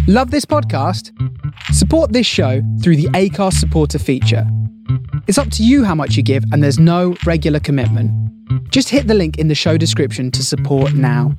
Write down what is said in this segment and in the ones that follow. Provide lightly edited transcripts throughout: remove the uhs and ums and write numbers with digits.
Love this podcast? Support this show through the Acast supporter feature. It's up to you how much you give, and there's no regular commitment. Just hit the link in the show description to support now.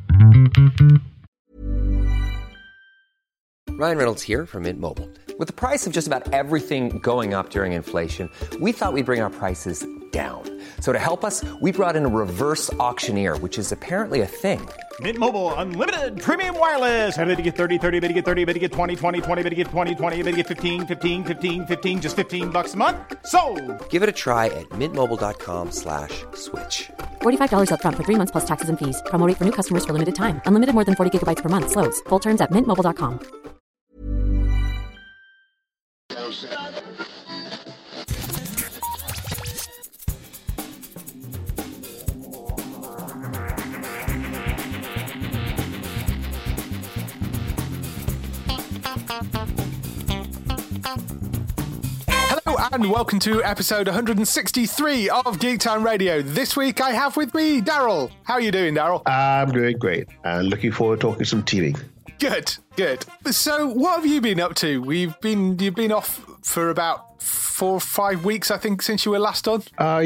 Ryan Reynolds here from Mint Mobile. With the price of just about everything going up during inflation, we thought we'd bring our prices down. So to help us, we brought in a reverse auctioneer, which is apparently a thing. Mint Mobile Unlimited Premium Wireless. How to get 30, 30, bit to get 30, bit to get 20, 20, 20, bit to get 20, 20, bit to get 15, 15, 15, 15, just $15 a month? Sold! Give it a try at mintmobile.com/switch. $45 up front for 3 months plus taxes and fees. Promo rate for new customers for limited time. Unlimited more than 40 gigabytes per month. Slows full terms at mintmobile.com. And welcome to episode 163 of Geektown Radio. This week I have with me Daryl. How are you doing, Daryl? I'm doing great. Looking forward to talking some TV. Good. So what have you been up to? You've been off for about 4 or 5 weeks, I think, since you were last on. I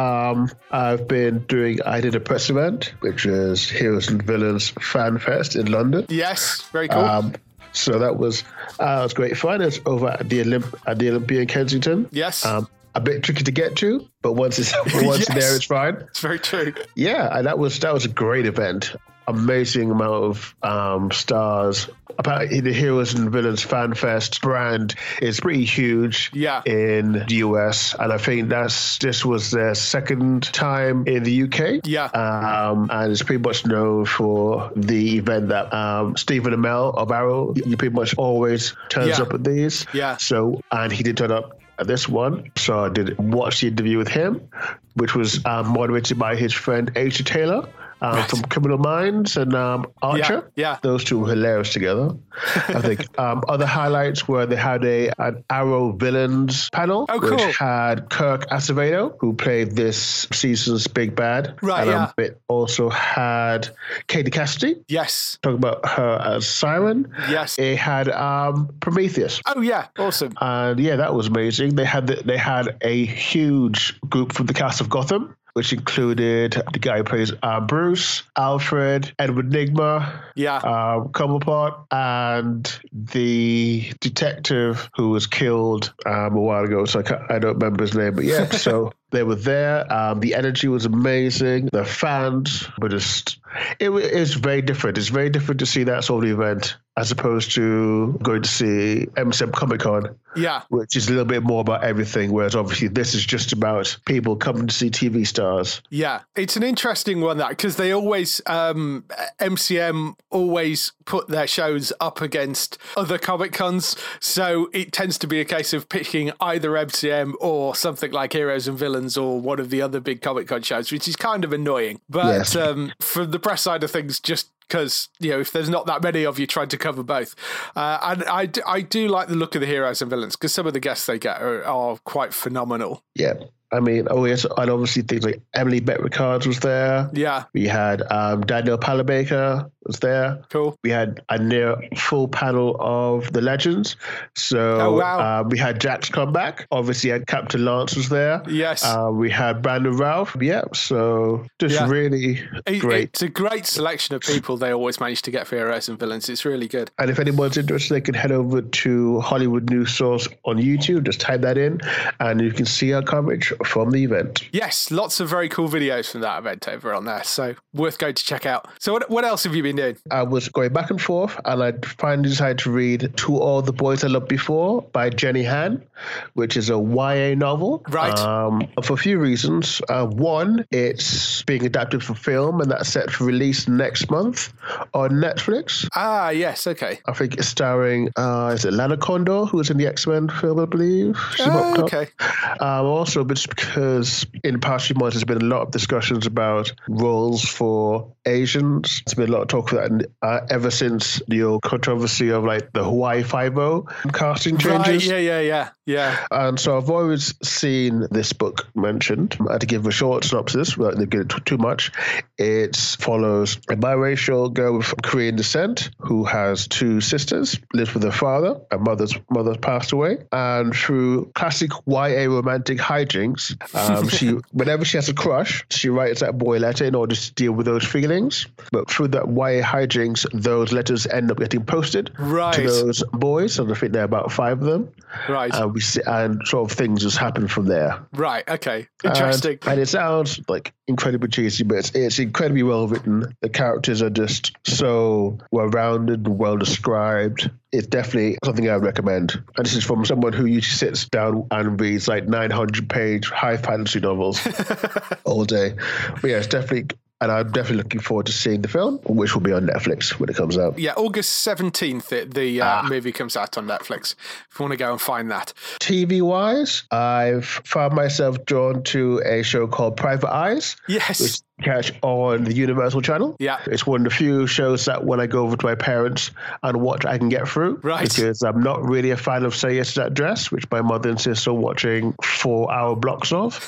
did a press event, which was Heroes and Villains Fan Fest in London. Yes, very cool. So that was great fun. It's over at the Olympia in Kensington. Yes. A bit tricky to get to, but once it's Yes. there, it's fine. It's very true. Yeah, and that was a great event. Amazing amount of stars. About the Heroes and Villains Fan Fest brand is pretty huge in the US, and I think this was their second time in the UK. Yeah. And it's pretty much known for the event that Stephen Amell of Arrow, he pretty much always turns up at these. Yeah. So, and he did turn up at this one, so I did watch the interview with him, which was moderated by his friend Asia Taylor. From Criminal Minds and Archer. Yeah. Those two were hilarious together. I think other highlights were they had an Arrow Villains panel, which had Kirk Acevedo, who played this season's big bad. Right, and, it also had Katie Cassidy. Yes. Talking about her as Siren. Yes. It had Prometheus. Oh, yeah. Awesome. And yeah, that was amazing. They had a huge group from the cast of Gotham, which included the guy who plays Bruce, Alfred, Edward Nygma, Cobblepot, and the detective who was killed a while ago. So I don't remember his name, but yeah, so they were there. The energy was amazing. The fans were just... It was very different. It's very different to see that sort of event as opposed to going to see MCM Comic Con, which is a little bit more about everything, whereas obviously this is just about people coming to see TV stars. Yeah, it's an interesting one, that, because they always, MCM always put their shows up against other Comic Cons, so it tends to be a case of picking either MCM or something like Heroes and Villains or one of the other big Comic Con shows, which is kind of annoying. But from the press side of things, just because, if there's not that many of you trying to cover both. And I do like the look of the Heroes and Villains, because some of the guests they get are quite phenomenal. Yeah. I mean, and obviously things like Emily Bett Rickards was there. Yeah. We had Daniel Panabaker was there. Cool. We had a near full panel of the legends. So we had Jack's comeback. Obviously, had Captain Lance was there. Yes. We had Brandon Routh. Yeah. So just really great. It's a great selection of people they always manage to get for Heroes and Villains. It's really good. And if anyone's interested, they can head over to Hollywood News Source on YouTube. Just type that in, and you can see our coverage from the event. Yes, lots of very cool videos from that event over on there, so worth going to check out. So what else have you been doing? I was going back and forth, and I finally decided to read To All the Boys I Loved Before by Jenny Han, which is a YA novel. Right. For a few reasons. One, it's being adapted for film, and that's set for release next month on Netflix. Ah, yes, okay. I think it's starring, is it Lana Condor, who was in the X-Men film, I believe? Okay. Also, just because in the past few months there's been a lot of discussions about roles for Asians. There's been a lot of talk of that ever since the controversy of like the Hawaii Five-0 casting changes. Right, yeah. And so I've always seen this book mentioned. To give a short synopsis, without giving too much, it follows a biracial little girl with Korean descent who has 2 sisters, lives with her father. Her mother's passed away. And through classic YA romantic hijinks, whenever she has a crush, she writes that boy a letter in order to deal with those feelings. But through that YA hijinks, those letters end up getting posted to those boys. And I think there are about 5 of them. Right. And sort of things just happen from there. Right. Okay. Interesting. And it sounds like incredibly cheesy, but it's incredibly well written. The characters are just so well rounded and well described. It's definitely something I recommend. And this is from someone who usually sits down and reads like 900-page high fantasy novels all day. But yeah, it's definitely. And I'm definitely looking forward to seeing the film, which will be on Netflix when it comes out. Yeah, August 17th, the movie comes out on Netflix, if you want to go and find that. TV-wise, I've found myself drawn to a show called Private Eyes. Yes. Which catch on the Universal Channel. Yeah. It's one of the few shows that when I go over to my parents and watch, I can get through. Right. Because I'm not really a fan of Say Yes to That Dress, which my mother insists on watching 4-hour blocks of.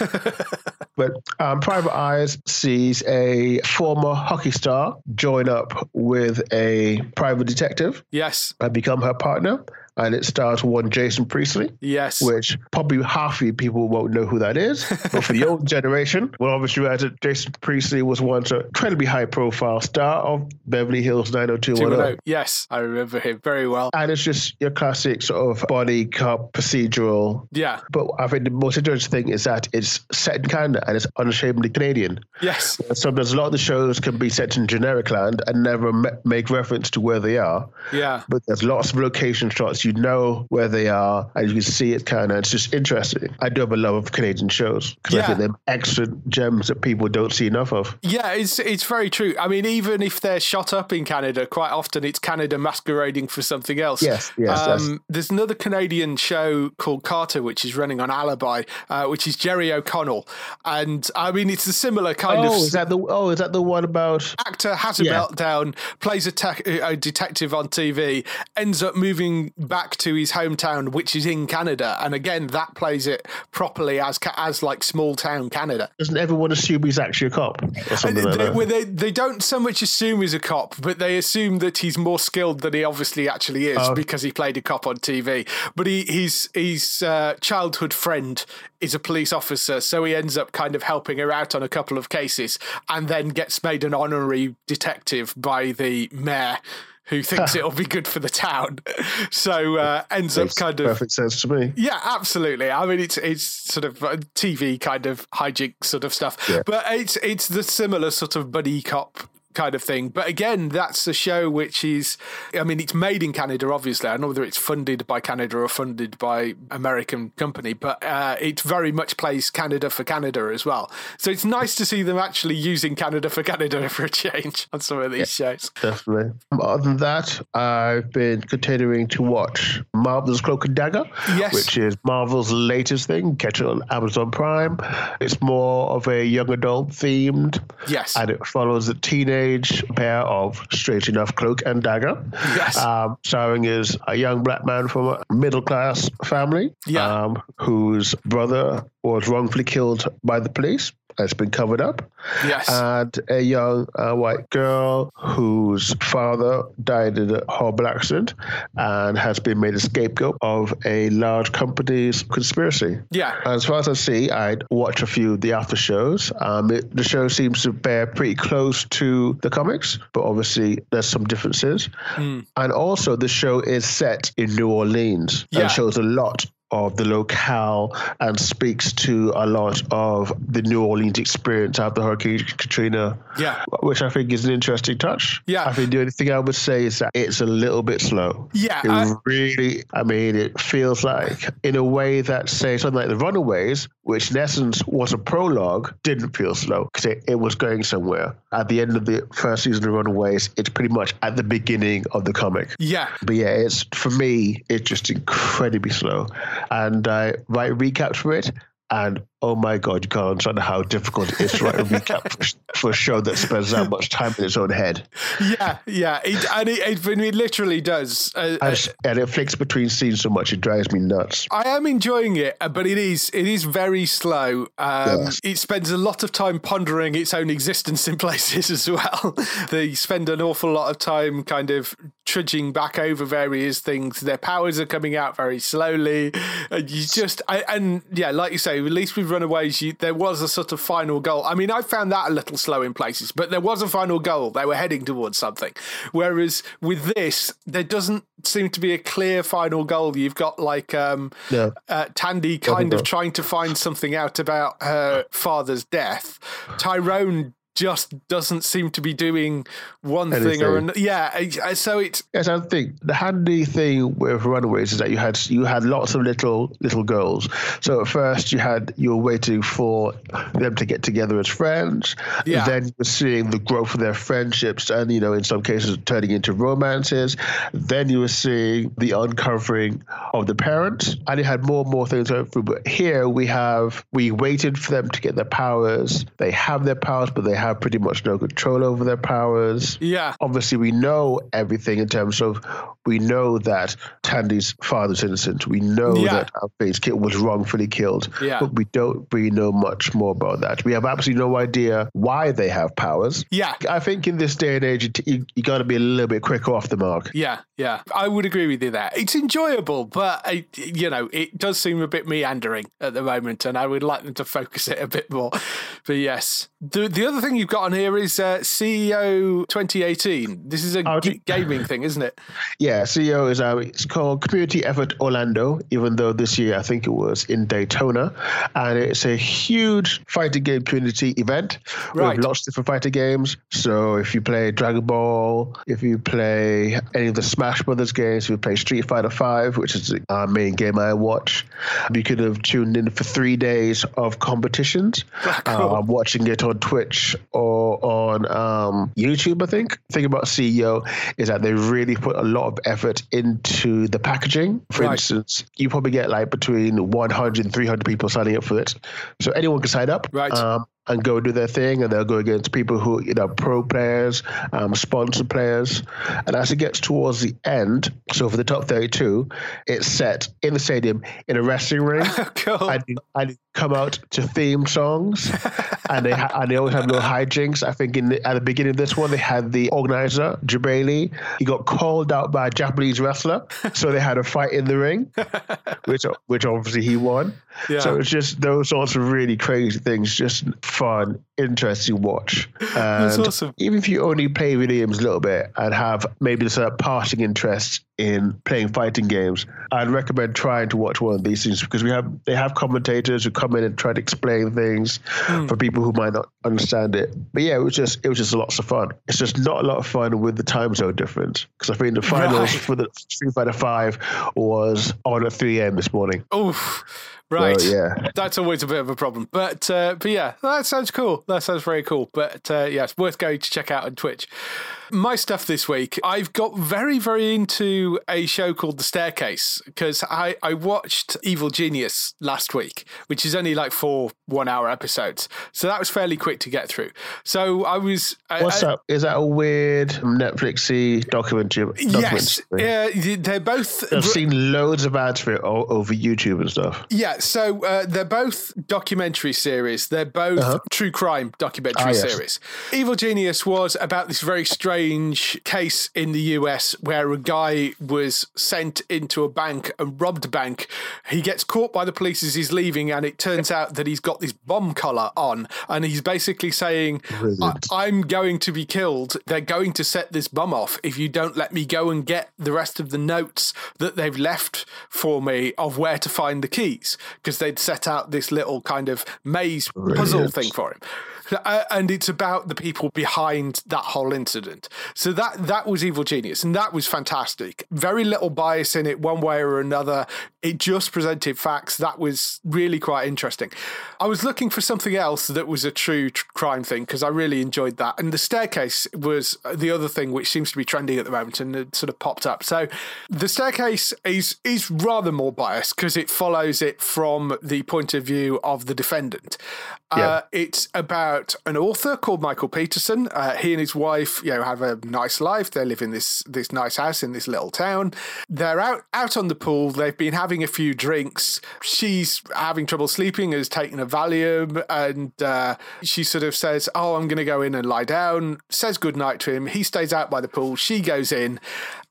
But Private Eyes sees a former hockey star join up with a private detective. Yes. And become her partner. And it stars one Jason Priestley. Yes. Which probably half of people won't know who that is. But for the old generation, well, obviously, Jason Priestley was once an incredibly high-profile star of Beverly Hills 90210. Yes, I remember him very well. And it's just your classic sort of body cop procedural. Yeah. But I think the most interesting thing is that it's set in Canada and it's unashamedly Canadian. Yes. Sometimes a lot of the shows can be set in generic land and never make reference to where they are. Yeah. But there's lots of location shots. You know where they are and you can see it kind of. It's just interesting. I do have a love of Canadian shows because I think they're excellent gems that people don't see enough of. Yeah, it's very true. I mean, even if they're shot up in Canada, quite often it's Canada masquerading for something else. Yes. There's another Canadian show called Carter, which is running on Alibi, which is Jerry O'Connell. And I mean, it's a similar kind of... Is that the one about... Actor has a meltdown, plays a detective on TV, ends up moving back to his hometown, which is in Canada, and again that plays it properly as like small town Canada. Doesn't everyone assume he's actually a cop or something like that? They don't so much assume he's a cop, but they assume that he's more skilled than he obviously actually is because he played a cop on TV. But his childhood friend is a police officer, so he ends up kind of helping her out on a couple of cases, and then gets made an honorary detective by the mayor, who thinks it'll be good for the town. So ends up kind of... perfect sense to me. Yeah, absolutely. I mean, it's sort of TV kind of hijink sort of stuff. Yeah. But it's the similar sort of buddy cop kind of thing. But again, that's a show which is, I mean, it's made in Canada, obviously. I don't know whether it's funded by Canada or funded by American company, but it very much plays Canada for Canada as well. So it's nice to see them actually using Canada for Canada for a change on some of these shows. Definitely. Other than that, I've been continuing to watch Marvel's Cloak and Dagger, which is Marvel's latest thing. Catch it on Amazon Prime. It's more of a young adult themed. Yes. And it follows a teenage pair of, strangely enough, Cloak and Dagger. Yes. Starring is a young black man from a middle-class family whose brother was wrongfully killed by the police. It's been covered up. Yes. And a young white girl whose father died in a horrible accident and has been made a scapegoat of a large company's conspiracy. Yeah. As far as I see, I'd watch a few of the after shows. The show seems to bear pretty close to the comics, but obviously there's some differences. And also the show is set in New Orleans and shows a lot of the locale and speaks to a lot of the New Orleans experience after Hurricane Katrina, which I think is an interesting touch. Yeah. I think the only thing I would say is that it's a little bit slow. Yeah. It feels like, in a way that, say, something like The Runaways, which in essence was a prologue, didn't feel slow because it was going somewhere. At the end of the first season of Runaways, it's pretty much at the beginning of the comic. Yeah. But yeah, for me, it's just incredibly slow. And I write recaps for it, and oh my God, you can't understand how difficult it is to write a recap for a show that spends that much time in its own head. Yeah. It literally does. And it flicks between scenes so much, it drives me nuts. I am enjoying it, but it is very slow. Yes. It spends a lot of time pondering its own existence in places as well. They spend an awful lot of time kind of trudging back over various things. Their powers are coming out very slowly. Like you say, at least with Runaways, there was a sort of final goal. I mean, I found that a little slow in places, but there was a final goal. They were heading towards something. Whereas with this, there doesn't seem to be a clear final goal. You've got Tandy kind of trying to find something out about her father's death. Tyrone just doesn't seem to be doing one thing or another. Yeah, so it's... Yes, I think the handy thing with Runaways is that you had lots of little goals. So at first you were waiting for them to get together as friends. Yeah. Then you were seeing the growth of their friendships and, in some cases turning into romances. Then you were seeing the uncovering of the parents. And you had more and more things going through. But here we waited for them to get their powers. They have their powers, but they have pretty much no control over their powers. Yeah. Obviously, we know everything in terms of we know that Tandy's father's innocent. We know that Alfred's kid was wrongfully killed. Yeah. But we don't really know much more about that. We have absolutely no idea why they have powers. Yeah. I think in this day and age, you got to be a little bit quicker off the mark. Yeah. I would agree with you there. It's enjoyable, but it does seem a bit meandering at the moment, and I would like them to focus it a bit more. But yes. The other thing you've got on here is CEO 2018. This is a gaming thing, isn't it? Yeah, CEO is it's called Community Effort Orlando, even though this year I think it was in Daytona. And it's a huge fighting game community event with lots of different fighting games. So if you play Dragon Ball, if you play any of the Smash Brothers games, if you play Street Fighter V, which is our main game I watch, you could have tuned in for 3 days of competitions. Cool. I'm watching it on Twitch or on YouTube, I think. The thing about CEO is that they really put a lot of effort into the packaging. For instance, you probably get between 100 and 300 people signing up for it. So anyone can sign up. Right. And go do their thing, and they'll go against people who, pro players, sponsored players. And as it gets towards the end, so for the top 32, it's set in the stadium in a wrestling ring. Cool. And come out to theme songs, and they always have little hijinks. I think at the beginning of this one, they had the organizer, Jabali. He got called out by a Japanese wrestler, so they had a fight in the ring, which obviously he won. Yeah. So it's just those sorts of really crazy things, just fun, interesting watch. And that's awesome. Even if you only play video games a little bit and have maybe this passing interest in playing fighting games, I'd recommend trying to watch one of these things, because they have commentators who come in and try to explain things for people who might not understand it. But yeah, it was just lots of fun. It's just not a lot of fun with the time zone difference, because I think the finals for the Street Fighter V was on at 3 a.m. this morning. Oof. Right. So, yeah. That's always a bit of a problem. But yeah, that sounds cool. That sounds very cool. But yeah, it's worth going to check out on Twitch. My stuff this week, I've got very, very into a show called The Staircase, because I watched Evil Genius last week, which is only 4 1-hour episodes. So that was fairly quick to get through. So I was... What's up? Is that a weird Netflixy documentary? Yes. They're both... I've seen loads of ads for it over YouTube and stuff. Yeah, so they're both documentary series. They're both true crime documentary series. Evil Genius was about this very strange case in the US where a guy was sent into a bank and robbed a bank. He gets caught by the police as he's leaving, and it turns out that he's got this bomb collar on, and he's basically saying, I'm going to be killed. They're going to set this bomb off if you don't let me go and get the rest of the notes that they've left for me of where to find the keys, because they'd set out this little kind of maze puzzle thing for him. And it's about the people behind that whole incident. So that was Evil Genius, and that was fantastic. Very little bias in it one way or another. It just presented facts. That was really quite interesting. I was looking for something else that was a true crime thing because I really enjoyed that. And The Staircase was the other thing which seems to be trending at the moment, and it sort of popped up. So The Staircase is rather more biased because it follows it from the point of view of the defendant. It's about an author called Michael Peterson. He and his wife, have a nice life. They live in this nice house in this little town. They're out on the pool. They've been having a few drinks. She's having trouble sleeping, has taken a Valium, and she sort of says, "Oh, I'm going to go in and lie down." Says goodnight to him. He stays out by the pool. She goes in.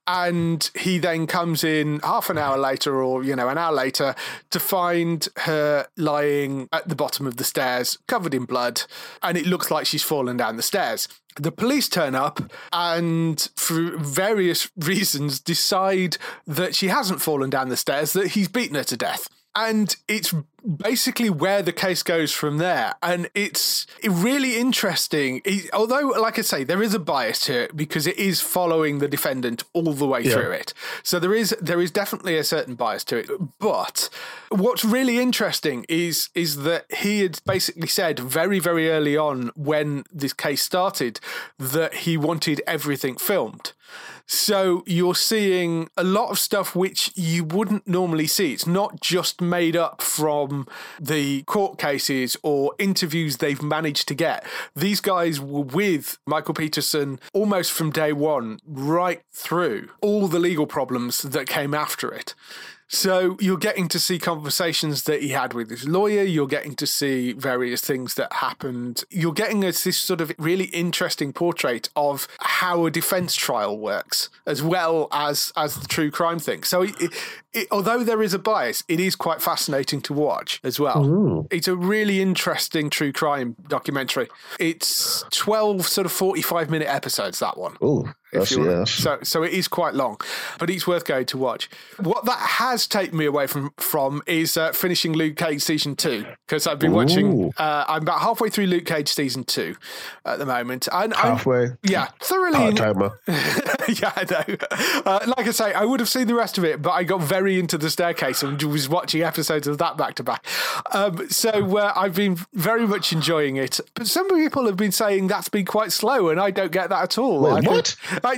And he then comes in half an hour later or, an hour later to find her lying at the bottom of the stairs, covered in blood, and it looks like she's fallen down the stairs. The police turn up and, for various reasons, decide that she hasn't fallen down the stairs, that he's beaten her to death. And it's basically where the case goes from there. And it's really interesting. Although, like I say, there is a bias to it because it is following the defendant all the way through it. So there is definitely a certain bias to it. But what's really interesting is that he had basically said very, very early on when this case started that he wanted everything filmed. So you're seeing a lot of stuff which you wouldn't normally see. It's not just made up from the court cases or interviews they've managed to get. These guys were with Michael Peterson almost from day one, right through all the legal problems that came after it. So you're getting to see conversations that he had with his lawyer. You're getting to see various things that happened. You're getting this sort of really interesting portrait of how a defense trial works, as well as the true crime thing. So although there is a bias, it is quite fascinating to watch as well. Ooh. It's a really interesting true crime documentary. It's 12 sort of 45-minute episodes, that one. Ooh. So it is quite long, but it's worth going to watch. What that has taken me away from is finishing Luke Cage season 2, because I've been watching. I'm about halfway through Luke Cage season 2 at the moment. Halfway. Thoroughly. Part-timer. Yeah, I know. Like I say, I would have seen the rest of it, but I got very into The Staircase and was watching episodes of that back to back. So I've been very much enjoying it. But some people have been saying that's been quite slow, and I don't get that at all. Wait, what?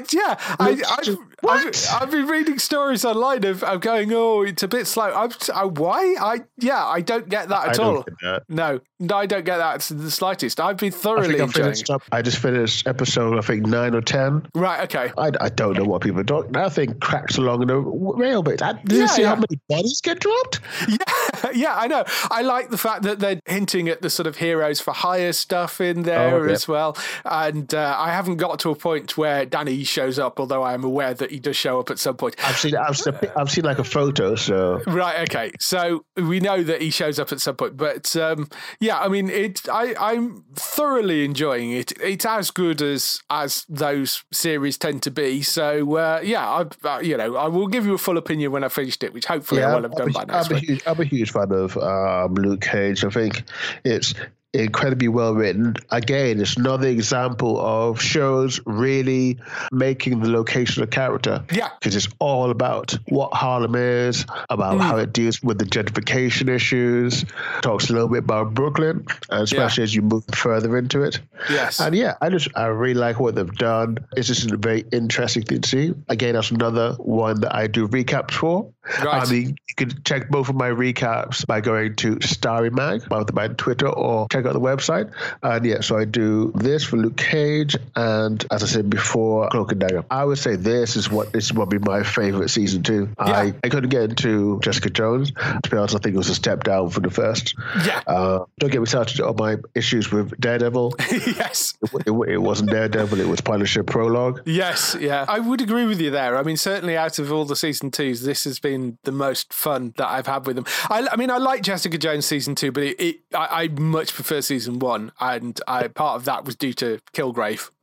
I've been reading stories online of going, oh, it's a bit slow. Why? I don't get that at all. No, I don't get that to the slightest. I've been thoroughly enjoying it. I just finished episode, I think, 9 or 10. Right, okay. I don't know what people are talking. That thing cracks along in a rail bit. Did you see how many bodies get dropped? Yeah, I know. I like the fact that they're hinting at the sort of heroes for hire stuff in there as well. And I haven't got to a point where Danny shows up, although I am aware that he does show up at some point. I've seen like a photo, so right, okay. So we know that he shows up at some point, but I mean, I'm thoroughly enjoying it. It's as good as those series tend to be. So I will give you a full opinion when I finished it, which hopefully I will have done by next week. I'm a huge fan of Luke Cage. I think it's incredibly well written. Again, it's another example of shows really making the location a character. Yeah. Because it's all about what Harlem is, about how it deals with the gentrification issues, talks a little bit about Brooklyn, especially as you move further into it. Yes. And I really like what they've done. It's just a very interesting thing to see. Again, that's another one that I do recaps for. Right. I mean, you can check both of my recaps by going to Starry Mag, both by Twitter, or check out the website. And so I do this for Luke Cage, and as I said before, Cloak and Dagger. I would say this is what will be my favorite season 2. Yeah. I couldn't get into Jessica Jones. To be honest, I think it was a step down from the first. Yeah. Don't get me started on my issues with Daredevil. Yes. It wasn't Daredevil, it was Punisher Prologue. Yes, yeah. I would agree with you there. I mean, certainly out of all the season 2s, this has been the most fun that I've had with them. I mean, I like Jessica Jones season 2, but I much prefer season 1, and part of that was due to Kilgrave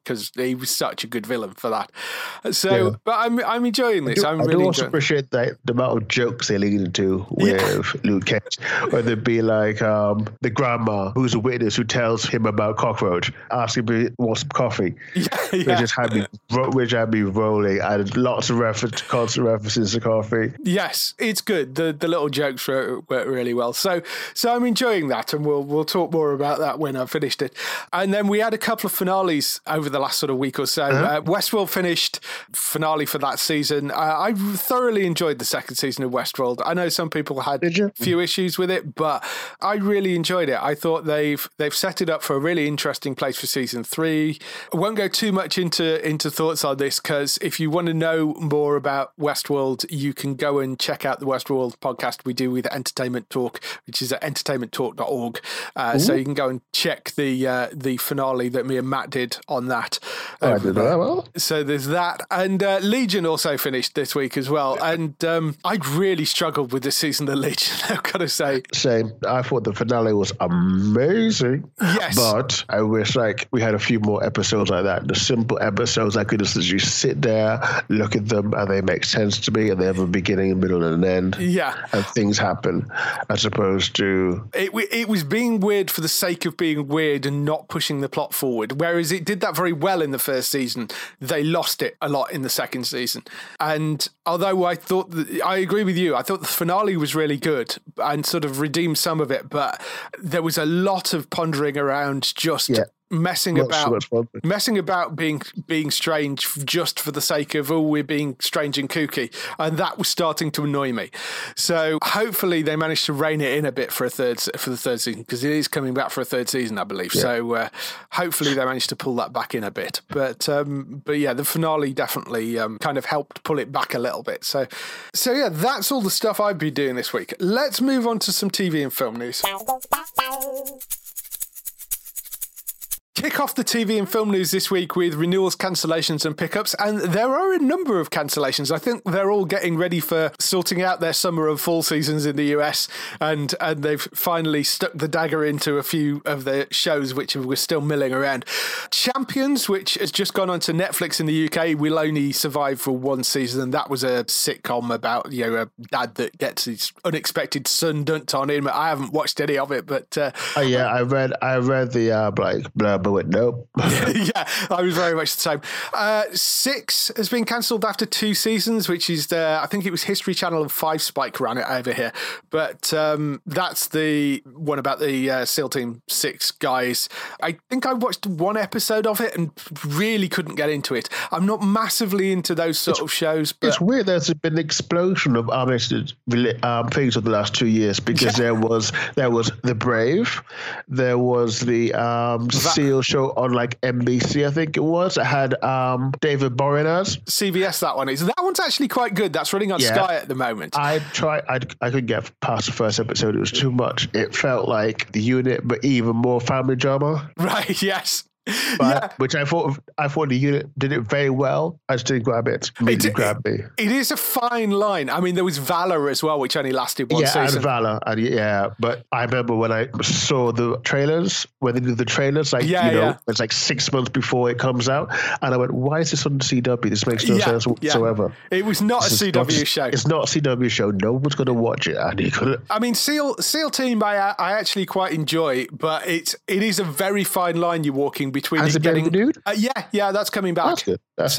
because he was such a good villain for that. So, but I'm enjoying this. I do also appreciate the amount of jokes they lead into with Luke Cage, where they'd be like the grandma who's a witness who tells him about cockroach, asking if he wants some coffee. Which had me rolling, and lots of constant references to coffee. Yes, it's good. The little jokes work really well. So I'm enjoying that, and we'll talk more about that when I've finished it. And then we had a couple of finales over the last sort of week or so. Westworld finished, finale for that season. I thoroughly enjoyed the second season of Westworld. I know some people had a few issues with it, but I really enjoyed it. I thought they've set it up for a really interesting place for season 3. I won't go too much into thoughts on this, because if you want to know more about Westworld, you can go and check out the Westworld podcast we do with Entertainment Talk, which is at entertainmenttalk.org. So you can go and check the finale that me and Matt did on that. I did that well. So there's that. And Legion also finished this week as well. And I really struggled with this season of Legion, I've got to say. Same. I thought the finale was amazing. Yes. But I wish we had a few more episodes like that. The simple episodes I could just sit there, look at them, and they make sense to me, and they have a beginning, a middle, and an end. Yeah. And things happen, as opposed to... It was being weird for the sake of being weird and not pushing the plot forward, whereas it did that very well in the first season. They lost it a lot in the second season. And although I agree with you, I thought the finale was really good and sort of redeemed some of it, but there was a lot of pondering around just... messing about being strange just for the sake of we're being strange and kooky, and that was starting to annoy me. So hopefully they managed to rein it in a bit for the third season, because it is coming back for a third season, I believe. So hopefully they managed to pull that back in a bit. But yeah, the finale definitely kind of helped pull it back a little bit. So yeah, that's all the stuff I've been doing this week. Let's move on to some TV and film news. Kick off the TV and film news this week with renewals, cancellations and pickups, and there are a number of cancellations. I think they're all getting ready for sorting out their summer and fall seasons in the US, and they've finally stuck the dagger into a few of the shows which were still milling around. Champions, which has just gone on to Netflix in the UK, will only survive for one season, and that was a sitcom about a dad that gets his unexpected son dunked on him. I haven't watched any of it, but I read the blurb. But nope. Yeah, I was very much the same. 6 has been cancelled after 2 seasons, which is I think it was History Channel and 5 Spike ran it over here. But that's the one about the SEAL Team 6 guys. I think I watched one episode of it and really couldn't get into it. I'm not massively into those sort of shows. But it's weird. There's been an explosion of things over the last 2 years, because there was The Brave, there was the SEAL show on NBC, I think it was. It had David Boreanaz. CBS, that one is. That one's actually quite good. That's running on Sky at the moment. I couldn't get past the first episode. It was too much. It felt like The Unit, but even more family drama. Right, yes. Which I thought the Unit did it very well. I just didn't grab it. It grabbed me. It is a fine line. I mean, there was Valor as well, which only lasted one season. And Valor, but I remember when I saw the trailers, when they did the trailers, it's 6 months before it comes out, and I went, "Why is this on the CW? This makes no sense whatsoever." It was not a CW show. It's not a CW show. No one's going to watch it. I mean, SEAL Team, I actually quite enjoy, but it is a very fine line you're walking between. Has it been renewed? Yeah, that's coming back. That's good. That's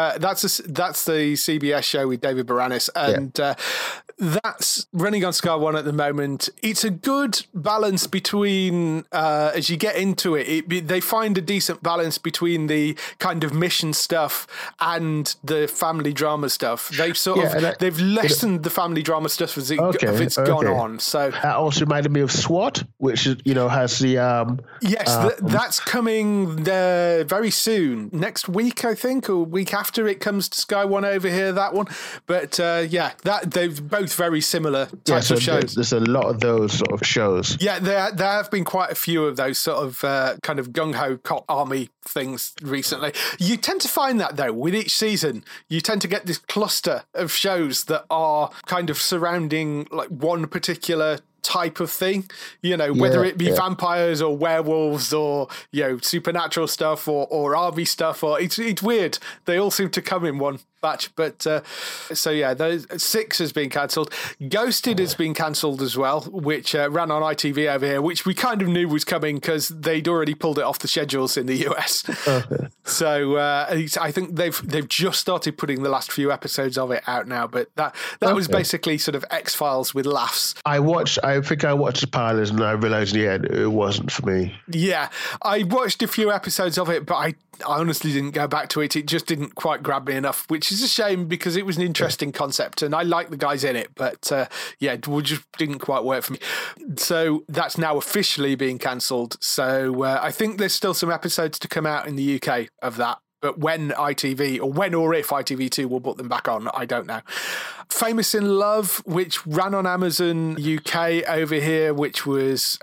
the CBS show with David Boreanaz, and that's running on Sky One at the moment. It's a good balance between, as you get into it, they find a decent balance between the kind of mission stuff and the family drama stuff. They've they've lessened the family drama stuff as it's gone on. So that also reminded me of SWAT, which is has the that's coming there very soon, next week I think, or week after it comes to Sky One over here. That one, but that they've both very similar types of shows. There's a lot of those sort of shows. Yeah, there have been quite a few of those sort of kind of gung-ho cop army things recently. You tend to find that, though, with each season, you tend to get this cluster of shows that are kind of surrounding one particular type of thing, whether it be vampires or werewolves or, supernatural stuff or army stuff, or it's weird. They all seem to come in one batch. But those 6 has been cancelled. Ghosted has been cancelled as well, which ran on ITV over here, which we kind of knew was coming because they'd already pulled it off the schedules in the US. Okay. So I think they've just started putting the last few episodes of it out now. But that was basically sort of X-Files with laughs. I think I watched the pilot and I realised in the end it wasn't for me. Yeah, I watched a few episodes of it, but I honestly didn't go back to it. It just didn't quite grab me enough, which is a shame because it was an interesting concept and I like the guys in it, but it just didn't quite work for me. So that's now officially being cancelled. So I think there's still some episodes to come out in the UK of that. But when ITV, or if ITV2 will put them back on, I don't know. Famous in Love, which ran on Amazon UK over here, which was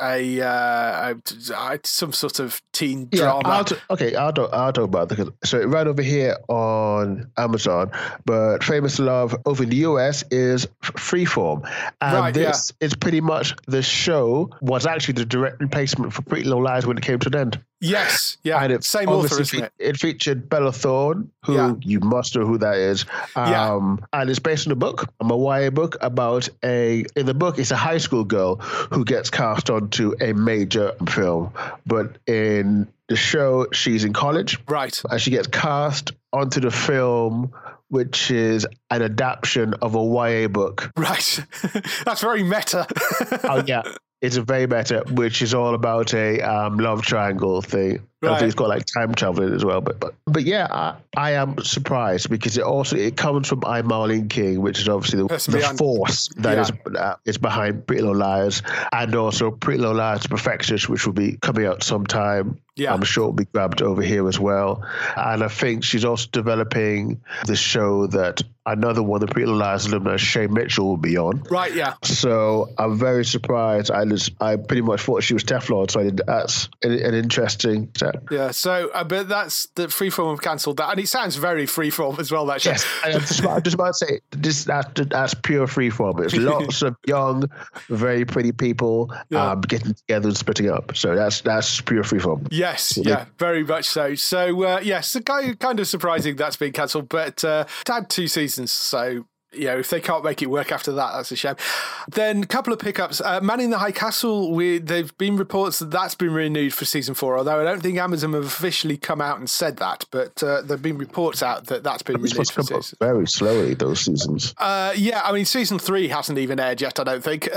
some sort of teen drama. I'll talk about that. So it ran over here on Amazon, but Famous in Love over in the US is Freeform. And this is pretty much the show was actually the direct replacement for Pretty Little Lies when it came to an end. Yes, yeah, and same author, isn't it? It featured Bella Thorne, who you must know who that is. And it's based on a book, a YA book about in the book, it's a high school girl who gets cast onto a major film. But in the show, she's in college. Right. And she gets cast onto the film, which is an adaptation of a YA book. Right. That's very meta. Oh, yeah. It's a very meta, which is all about a love triangle thing. Right. I think it's got like time traveling as well. But yeah, I am surprised because it comes from I, Marlene King, which is obviously the force that is behind Pretty Little Liars, and also Pretty Little Liars: Perfectionist, which will be coming out sometime. Yeah. I'm sure it'll be grabbed over here as well. And I think she's also developing the show that another one of the Pretty Little Liars alumni, Shay Mitchell, will be on. Right, yeah. So I'm very surprised. I pretty much thought she was Teflon, so that's an interesting set. Yeah, so but that's the Freeform have cancelled that, and it sounds very Freeform as well. That show. Yes, I'm just about to say that's pure Freeform. It's lots of young, very pretty people getting together and splitting up. So that's pure Freeform. Yes, very much so. So yes, kind of surprising that's been cancelled, but it had 2 seasons, so. If they can't make it work after that, that's a shame. Then a couple of pickups. Man in the High Castle, there've been reports that that's been renewed for season 4, although I don't think Amazon have officially come out and said that, but there've been reports out that that's been renewed for season. Very slowly, those seasons. Season 3 hasn't even aired yet, I don't think.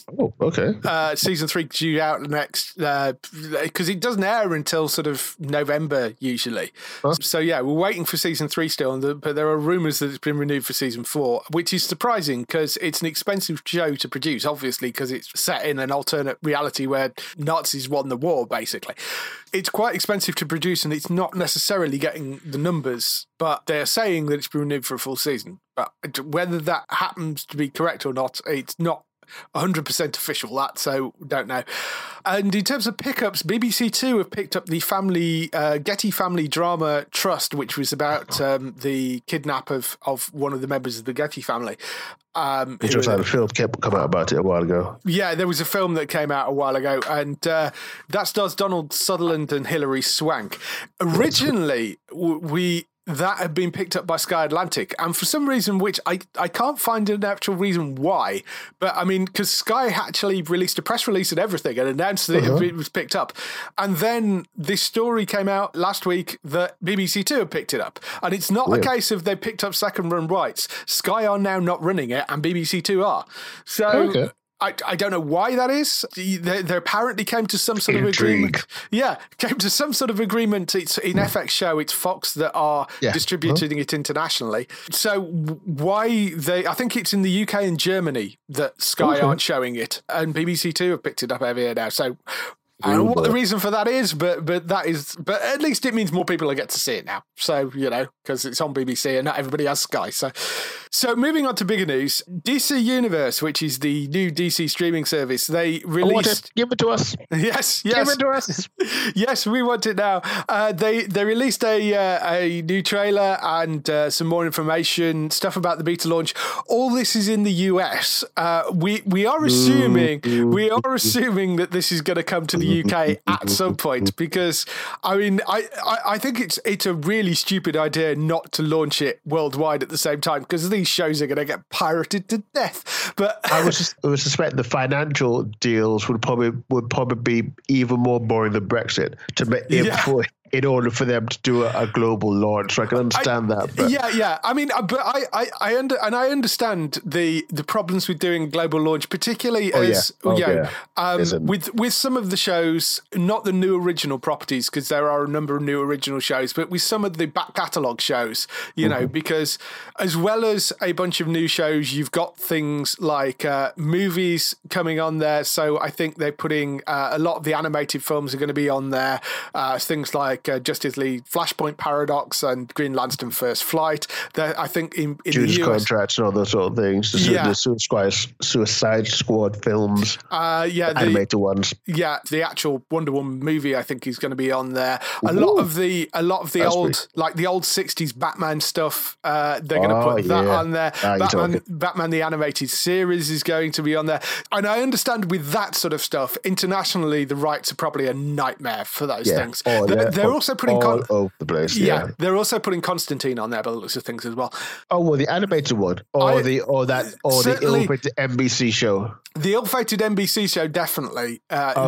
Okay. Season 3 due out next, because it doesn't air until sort of November usually. Huh? So we're waiting for season 3 still, but there are rumours that it's been renewed for season 4. Which is surprising because it's an expensive show to produce, obviously, because it's set in an alternate reality where Nazis won the war, basically. It's quite expensive to produce and it's not necessarily getting the numbers, but they're saying that it's been renewed for a full season. But whether that happens to be correct or not, it's not 100% official, that, so don't know. And in terms of pickups, BBC Two have picked up the Getty Family Drama Trust, which was about the kidnap of one of the members of the Getty family. You just had a film come out about it a while ago. Yeah, there was a film that came out a while ago, and that stars Donald Sutherland and Hilary Swank. Originally, that had been picked up by Sky Atlantic, and for some reason, which I can't find an actual reason why, but I mean, because Sky actually released a press release and everything and announced that it was picked up. And then this story came out last week that BBC Two had picked it up. And it's not a case of they picked up second run rights. Sky are now not running it and BBC Two are. So... I don't know why that is. They apparently came to some sort of agreement. Yeah, came to some sort of agreement. It's in FX show. It's Fox that are distributing it internationally. So why I think it's in the UK and Germany that Sky aren't showing it, and BBC Two have picked it up over here now. So I don't know what the reason for that is, but at least it means more people will get to see it now. So, because it's on BBC and not everybody has Sky. So moving on to bigger news, DC Universe, which is the new DC streaming service, they released... Give it to us. Yes. Give it to us. Yes, we want it now. They released a new trailer and some more information, stuff about the beta launch. All this is in the US. We are assuming that this is going to come to the UK at some point, because I think it's a really stupid idea not to launch it worldwide at the same time, because these shows are going to get pirated to death. But I would suspect the financial deals would probably be even more boring than Brexit to make in order for them to do a global launch. So I can understand that. But. Yeah. But I understand the problems with doing a global launch, particularly with some of the shows, not the new original properties, because there are a number of new original shows, but with some of the back catalogue shows, because as well as a bunch of new shows, you've got things like movies coming on there. So I think they're putting a lot of the animated films are going to be on there. Things like Justice League Flashpoint Paradox and Green Lantern First Flight. I think in Judas the US, Contracts and all those sort of things. The Suicide Squad films. The animated ones. Yeah, the actual Wonder Woman movie I think is going to be on there. A lot of the old like the old 60s Batman stuff. They're going to put that on there. Batman the animated series is going to be on there. And I understand with that sort of stuff, internationally the rights are probably a nightmare for those things. They're also putting all over the place. Yeah, they're also putting Constantine on there by the looks of things as well. Oh, well, the animated one, the ill-fated NBC show. The ill-fated NBC show definitely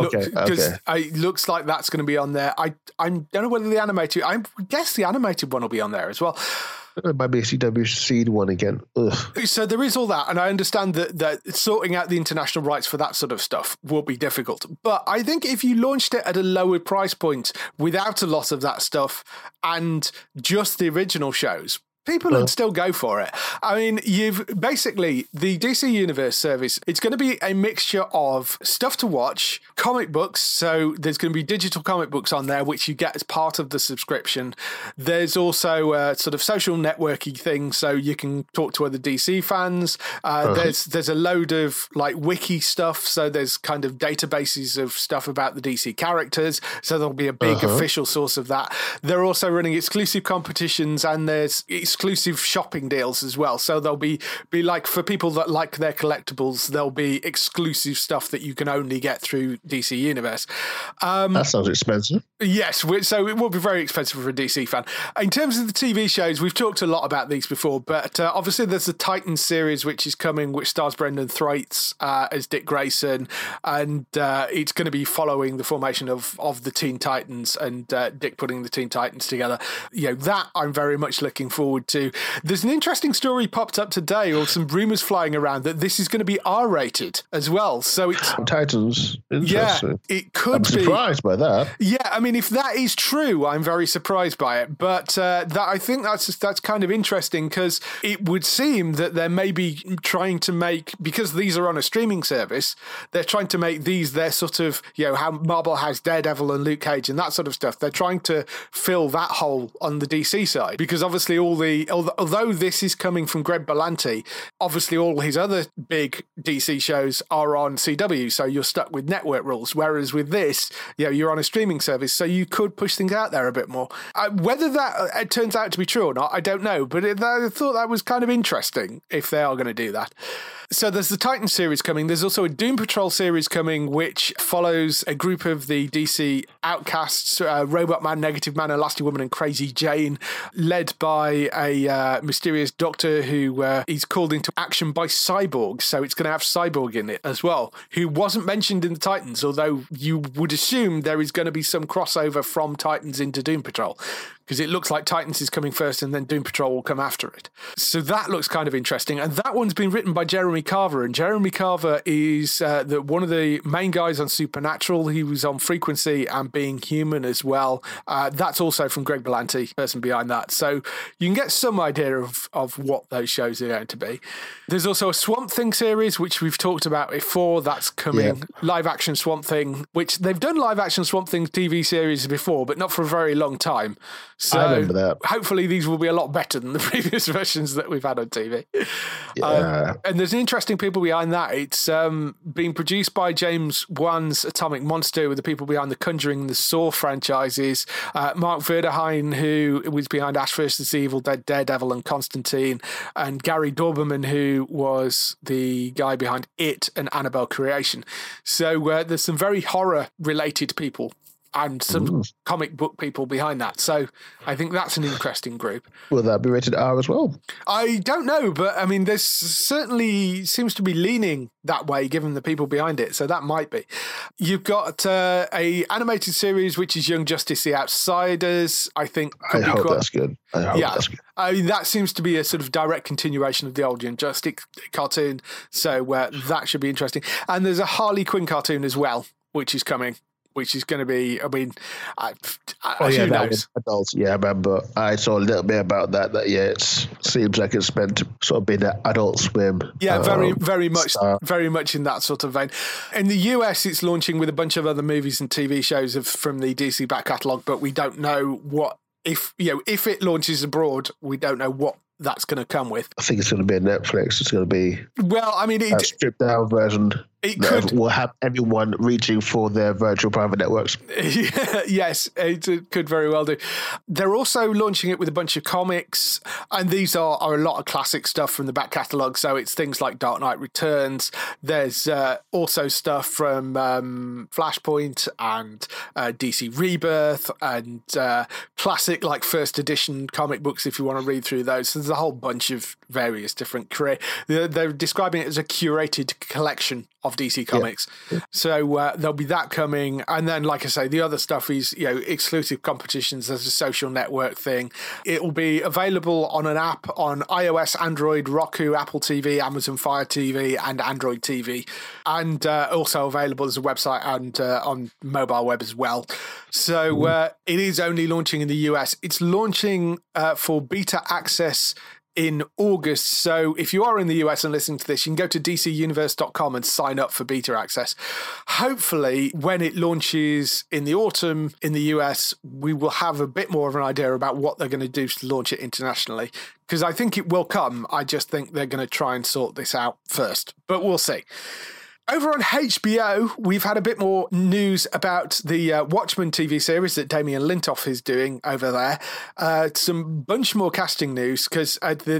it looks like that's going to be on there. I don't know whether the animated. I guess the animated one will be on there as well. It might be a CW Seed one again. Ugh. So there is all that, and I understand that sorting out the international rights for that sort of stuff will be difficult. But I think if you launched it at a lower price point without a lot of that stuff and just the original shows, people would still go for it. I mean, you've basically, the DC Universe service, it's going to be a mixture of stuff to watch, comic books. So there's going to be digital comic books on there, which you get as part of the subscription. There's also a sort of social networking thing, so you can talk to other DC fans. There's a load of like wiki stuff. So there's kind of databases of stuff about the DC characters. So there'll be a big official source of that. They're also running exclusive competitions, and there's exclusive shopping deals as well. So there'll be like, for people that like their collectibles, there'll be exclusive stuff that you can only get through DC Universe. That sounds expensive. Yes, so it will be very expensive for a DC fan. In terms of the TV shows, we've talked a lot about these before, but obviously there's the Titans series which is coming, which stars Brendan Thwaites as Dick Grayson, and it's going to be following the formation of the Teen Titans and Dick putting the Teen Titans together. That I'm very much looking forward to. There's an interesting story popped up today, or some rumours flying around, that this is going to be R-rated as well. So it's Titans. Interesting. Yeah, it could be. I'm surprised by that. Yeah, I mean, if that is true, I'm very surprised by it. But I think that's kind of interesting, because it would seem that they're maybe trying to make, because these are on a streaming service, they're trying to make these their sort of, how Marvel has Daredevil and Luke Cage and that sort of stuff. They're trying to fill that hole on the DC side, because obviously although this is coming from Greg Berlanti, obviously all his other big DC shows are on CW, so you're stuck with network rules. Whereas with this, you're on a streaming service, so you could push things out there a bit more. Whether that turns out to be true or not, I don't know, but I thought that was kind of interesting if they are going to do that. So there's the Titan series coming. There's also a Doom Patrol series coming, which follows a group of the DC outcasts, Robot Man, Negative Man, Elastic Woman, and Crazy Jane, led by a mysterious doctor who is called into action by Cyborg. So it's going to have Cyborg in it as well, who wasn't mentioned in the Titans, although you would assume there is going to be some crossover from Titans into Doom Patrol, because it looks like Titans is coming first and then Doom Patrol will come after it. So that looks kind of interesting. And that one's been written by Jeremy Carver. And Jeremy Carver is one of the main guys on Supernatural. He was on Frequency and Being Human as well. That's also from Greg Berlanti, person behind that. So you can get some idea of what those shows are going to be. There's also a Swamp Thing series, which we've talked about before. That's coming. Live action Swamp Thing, which they've done live action Swamp Thing TV series before, but not for a very long time. So I remember that. Hopefully these will be a lot better than the previous versions that we've had on TV. Yeah. And there's interesting people behind that. It's being produced by James Wan's Atomic Monster, with the people behind the Conjuring and the Saw franchises. Mark Verdeheyen, who was behind Ash vs. Evil Dead, Daredevil and Constantine, and Gary Dorberman, who was the guy behind It and Annabelle Creation. So there's some very horror-related people and some comic book people behind that. So I think that's an interesting group. Will that be rated R as well? I don't know, but I mean, there's certainly seems to be leaning that way given the people behind it. So that might be. You've got a animated series, which is Young Justice, The Outsiders. I think I hope that's good. That's good. I mean, that seems to be a sort of direct continuation of the old Young Justice cartoon. So that should be interesting. And there's a Harley Quinn cartoon as well, which is coming, which is going to be, I mean, who knows? Adults, yeah, I remember. I saw a little bit about that. It seems like it's meant to sort of be the Adult Swim. Yeah, very much in that sort of vein. In the US, it's launching with a bunch of other movies and TV shows from the DC back catalogue, but we don't know what, if it launches abroad, we don't know what that's going to come with. I think it's going to be a Netflix. It's going to be a stripped down version. It will have everyone reaching for their virtual private networks. Yes, it could very well do. They're also launching it with a bunch of comics, and these are a lot of classic stuff from the back catalogue. So it's things like Dark Knight Returns. There's also stuff from Flashpoint and DC Rebirth and classic like first edition comic books if you want to read through those. So there's a whole bunch of various different they're describing it as a curated collection of DC Comics. Yeah. So there'll be that coming. And then, like I say, the other stuff is, exclusive competitions. There's a social network thing. It will be available on an app on iOS, Android, Roku, Apple TV, Amazon Fire TV, and Android TV. And also available as a website and on mobile web as well. So it is only launching in the US. It's launching for beta access in August. So if you are in the US and listening to this, you can go to dcuniverse.com and sign up for beta access. Hopefully, when it launches in the autumn in the US, we will have a bit more of an idea about what they're going to do to launch it internationally. Because I think it will come. I just think they're going to try and sort this out first. But we'll see. Over on HBO, we've had a bit more news about the Watchmen TV series that Damien Lintoff is doing over there. Some bunch more casting news because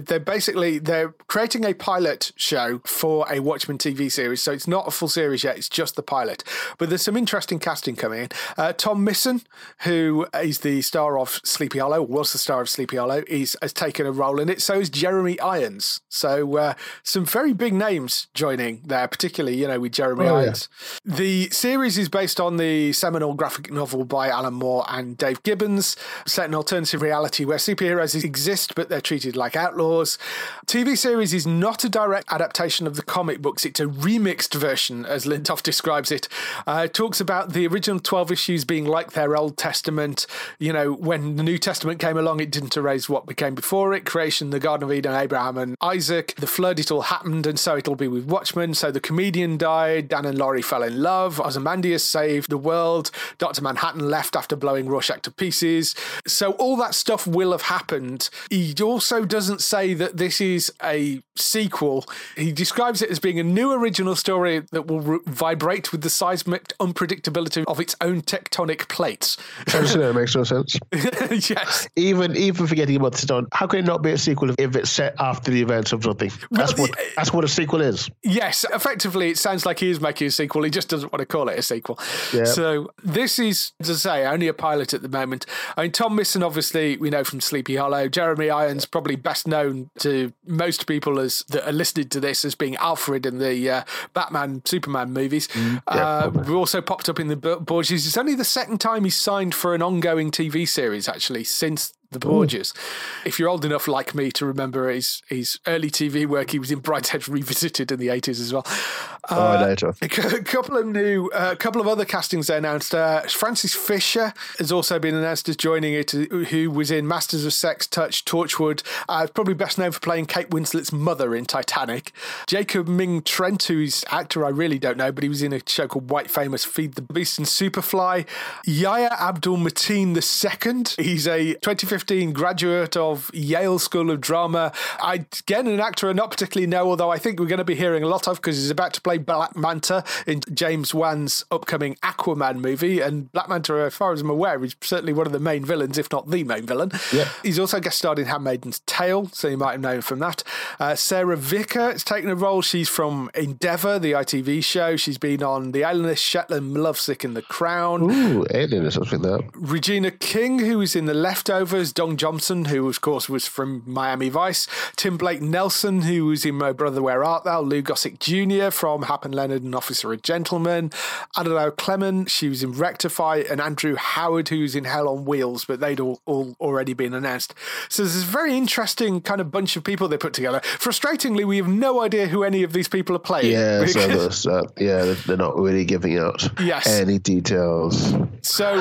they're creating a pilot show for a Watchmen TV series. So it's not a full series yet. It's just the pilot. But there's some interesting casting coming in. Tom Misson, who is the star of Sleepy Hollow, was the star of Sleepy Hollow, has taken a role in it. So is Jeremy Irons. So some very big names joining there, particularly, with Jeremy Irons. Yeah. The series is based on the seminal graphic novel by Alan Moore and Dave Gibbons, set in alternative reality where superheroes exist, but they're treated like outlaws. TV series is not a direct adaptation of the comic books. It's a remixed version, as Lintoff describes it. It talks about the original 12 issues being like their Old Testament. When the New Testament came along, it didn't erase what became before it. Creation, the Garden of Eden, Abraham and Isaac. The flood, it all happened, and so it'll be with Watchmen. So the comedian died, Dan and Laurie fell in love, Ozymandias saved the world, Dr. Manhattan left after blowing Rorschach to pieces. So all that stuff will have happened. He also doesn't say that this is a sequel. He describes it as being a new original story that will vibrate with the seismic unpredictability of its own tectonic plates. It makes no sense. Yes. Even forgetting about this, how can it not be a sequel if it's set after the events of something? That's what a sequel is. Yes, effectively it sounds like he is making a sequel. He just doesn't want to call it a sequel. Yeah. So this is, as I say, only a pilot at the moment. I mean, Tom Misson, obviously, we know from Sleepy Hollow. Jeremy Irons, probably best known to most people that are listening to this as being Alfred in the Batman, Superman movies. We also popped up in the Borgias. It's only the second time he's signed for an ongoing TV series, actually, since the Borgias. If you're old enough like me to remember his early TV work, he was in Brideshead Revisited in the 80s as well. A couple of other castings they announced. Frances Fisher has also been announced as joining it, who was in Masters of Sex, Touch, Torchwood. Probably best known for playing Kate Winslet's mother in Titanic. Jacob Ming Trent, who's actor I really don't know, but he was in a show called White Famous, Feed the Beast and Superfly. Yahya Abdul-Mateen II. He's a 2015 graduate of Yale School of Drama. Again, an actor I not particularly know, although I think we're going to be hearing a lot of because he's about to play Black Manta in James Wan's upcoming Aquaman movie. And Black Manta, as far as I'm aware, is certainly one of the main villains, if not the main villain. Yeah. He's also guest starred in Handmaid's Tale, so you might have known him from that. Sarah Vicker has taken a role. She's from Endeavour, the ITV show. She's been on The Alienist, Shetland, Lovesick and The Crown. Ooh, Alienist, I think that. Regina King, who was in The Leftovers. Don Johnson, who of course was from Miami Vice. Tim Blake Nelson, who was in My Brother, Where Art Thou? Lou Gossett Jr. from Hap and Leonard and Officer and Gentleman. Adelaide Clement, she was in Rectify. And Andrew Howard, who's in Hell on Wheels, but they'd all already been announced. So there's this very interesting kind of bunch of people they put together. Frustratingly, we have no idea who any of these people are playing. Yeah, they're not really giving out any details. So,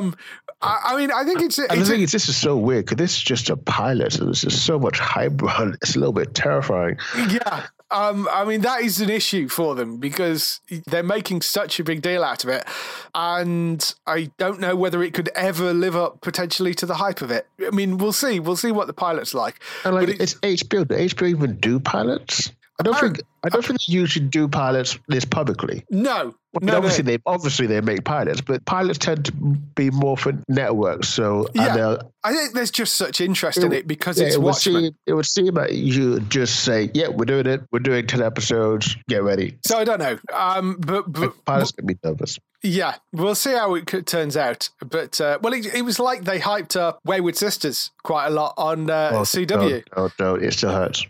I mean, I think this is so weird because this is just a pilot and there's just so much hype around. It's a little bit terrifying. Yeah. I mean, that is an issue for them because they're making such a big deal out of it. And I don't know whether it could ever live up potentially to the hype of it. I mean, we'll see. We'll see what the pilot's like. And it's HBO. Do HBO even do pilots? I don't think they usually do pilots this publicly. No. Obviously they make pilots, but pilots tend to be more for networks. So I think there's just such interest in it because it's Watchmen. It would seem like you just say, "Yeah, we're doing it. We're doing 10 episodes. Get ready." So I don't know, but pilots can be nervous. Yeah, we'll see how it turns out. But it was like they hyped up Wayward Sisters quite a lot on CW. Don't. It still hurts.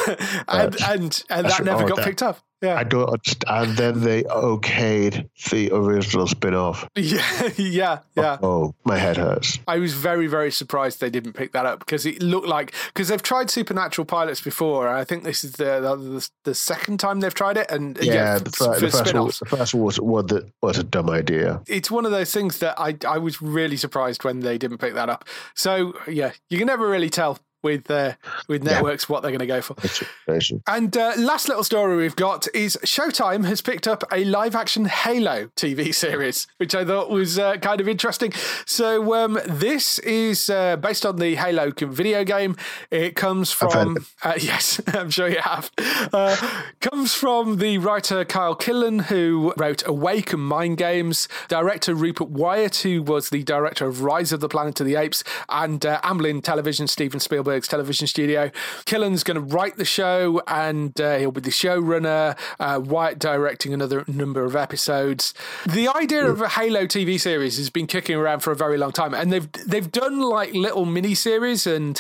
and that never got picked up. Yeah. I don't understand. And then they okayed the original spin-off. Yeah. Oh, my head hurts. I was very, very surprised they didn't pick that up because it looked like, because they've tried Supernatural pilots before, and I think this is the second time they've tried it. And the first one was a dumb idea. It's one of those things that I was really surprised when they didn't pick that up. So yeah, you can never really tell with networks what they're going to go for. And last little story we've got is Showtime has picked up a live-action Halo TV series, which I thought was kind of interesting. So this is based on the Halo video game. It comes from... yes, I'm sure you have. Comes from the writer Kyle Killen, who wrote Awake and Mind Games, director Rupert Wyatt, who was the director of Rise of the Planet of the Apes, and Amblin Television, Steven Spielberg's television studio. Killen's going to write the show, and he'll be the showrunner. Wyatt directing another number of episodes. The idea of a Halo TV series has been kicking around for a very long time, and they've done like little mini series. And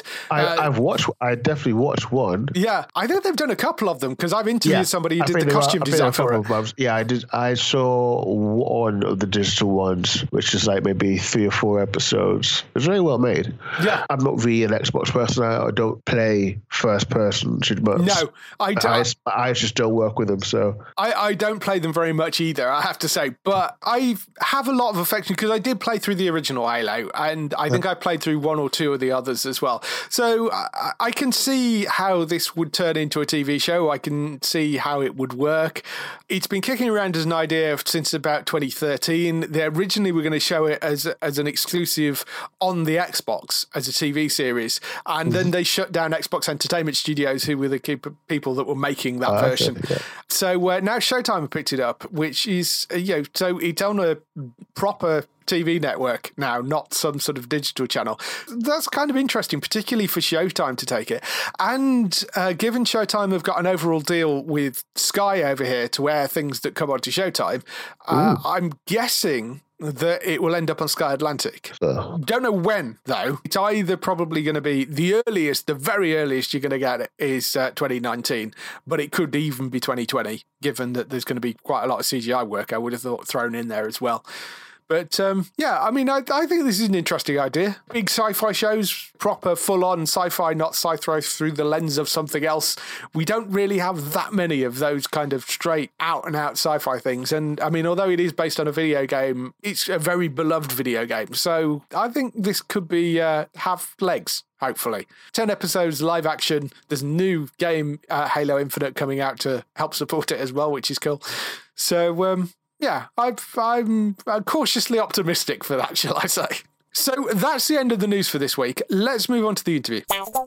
I definitely watched one. Yeah, I think they've done a couple of them because I've interviewed somebody who did the costume design for it. Yeah, I did. I saw one of the digital ones, which is like maybe 3 or 4 episodes. It was very well made. Yeah, I'm not really an Xbox person. I don't play first person shoot much. No, I don't. I just don't work with them, so I don't play them very much either, I have to say. But I have a lot of affection because I did play through the original Halo, and I think I played through 1 or 2 of the others as well. So I can see how this would turn into a TV show. I can see how it would work. It's been kicking around as an idea since about 2013. They originally were going to show it as an exclusive on the Xbox as a TV series, and then they shut down Xbox Entertainment Studios, who were the people that were making that version. Okay, yeah. So now Showtime have picked it up, which is, so it's on a proper TV network now, not some sort of digital channel. That's kind of interesting, particularly for Showtime to take it. And given Showtime have got an overall deal with Sky over here to air things that come onto Showtime, I'm guessing that it will end up on Sky Atlantic. Don't know when, though. It's either probably going to be the very earliest you're going to get it is 2019, but it could even be 2020, given that there's going to be quite a lot of CGI work, I would have thought, thrown in there as well. But yeah, I mean, I think this is an interesting idea. Big sci-fi shows, proper full-on sci-fi, not sci-fi through the lens of something else. We don't really have that many of those kind of straight out-and-out sci-fi things. And I mean, although it is based on a video game, it's a very beloved video game. So I think this could be have legs. Hopefully. 10 episodes, live action. There's a new game, Halo Infinite, coming out to help support it as well, which is cool. So, yeah, I'm cautiously optimistic for that, shall I say. So that's the end of the news for this week. Let's move on to the interview.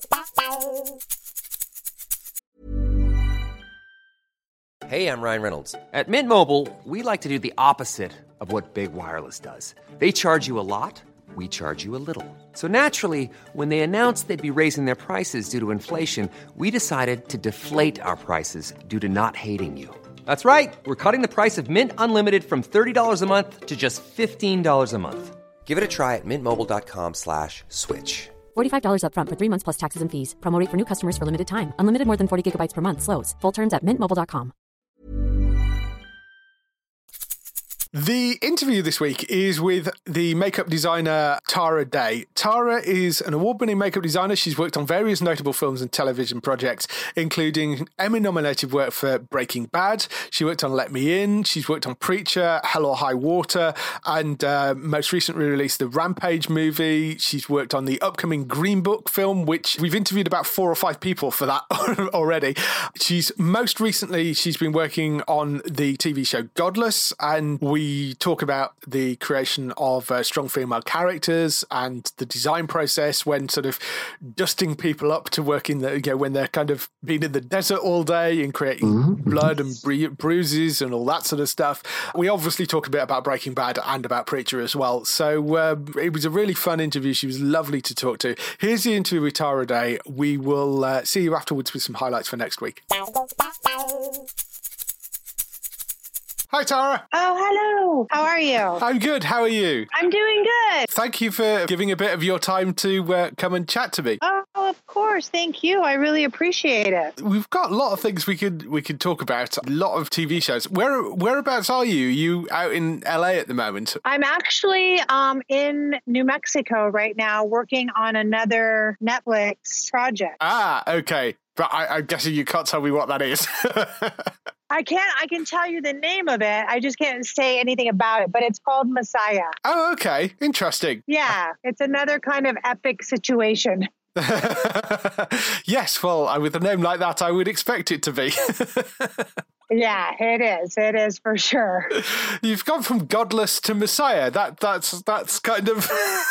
Hey, I'm Ryan Reynolds. At Mint Mobile, we like to do the opposite of what Big Wireless does. They charge you a lot. We charge you a little. So naturally, when they announced they'd be raising their prices due to inflation, we decided to deflate our prices due to not hating you. That's right. We're cutting the price of Mint Unlimited from $30 a month to just $15 a month. Give it a try at mintmobile.com/switch. $45 up front for 3 months plus taxes and fees. Promo rate for new customers for limited time. Unlimited more than 40 gigabytes per month. Slows full terms at mintmobile.com. The interview this week is with the makeup designer Tara Day. Tara is an award-winning makeup designer. She's worked on various notable films and television projects, including Emmy-nominated work for Breaking Bad. She worked on Let Me In. She's worked on Preacher, Hell or High Water, and most recently released the Rampage movie. She's worked on the upcoming Green Book film, which we've interviewed about 4 or 5 people for that already. She's been working on the TV show Godless, and we talk about the creation of strong female characters and the design process when sort of dusting people up to work in the, when they're kind of being in the desert all day and creating blood and bruises and all that sort of stuff. We obviously talk a bit about Breaking Bad and about Preacher as well. So it was a really fun interview. She was lovely to talk to. Here's the interview with Tara Day. We will see you afterwards with some highlights for next week. Hi, Tara. Oh, hello. How are you? I'm good. How are you? I'm doing good. Thank you for giving a bit of your time to come and chat to me. Oh, of course. Thank you. I really appreciate it. We've got a lot of things we could talk about. A lot of TV shows. Whereabouts are you? Are you out in LA at the moment? I'm actually in New Mexico right now working on another Netflix project. Ah, okay. But I'm guessing you can't tell me what that is. I can tell you the name of it. I just can't say anything about it, but it's called Messiah. Oh, okay. Interesting. Yeah, it's another kind of epic situation. Yes, well, with a name like that, I would expect it to be. Yeah, it is. It is for sure. You've gone from Godless to Messiah. That's kind of.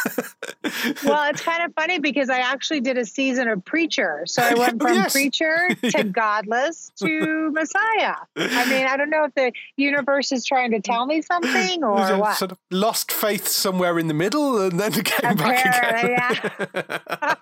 Well, it's kind of funny because I actually did a season of Preacher. So I went from Preacher to Godless to Messiah. I mean, I don't know if the universe is trying to tell me something or what. Sort of lost faith somewhere in the middle and then came back again. Yeah.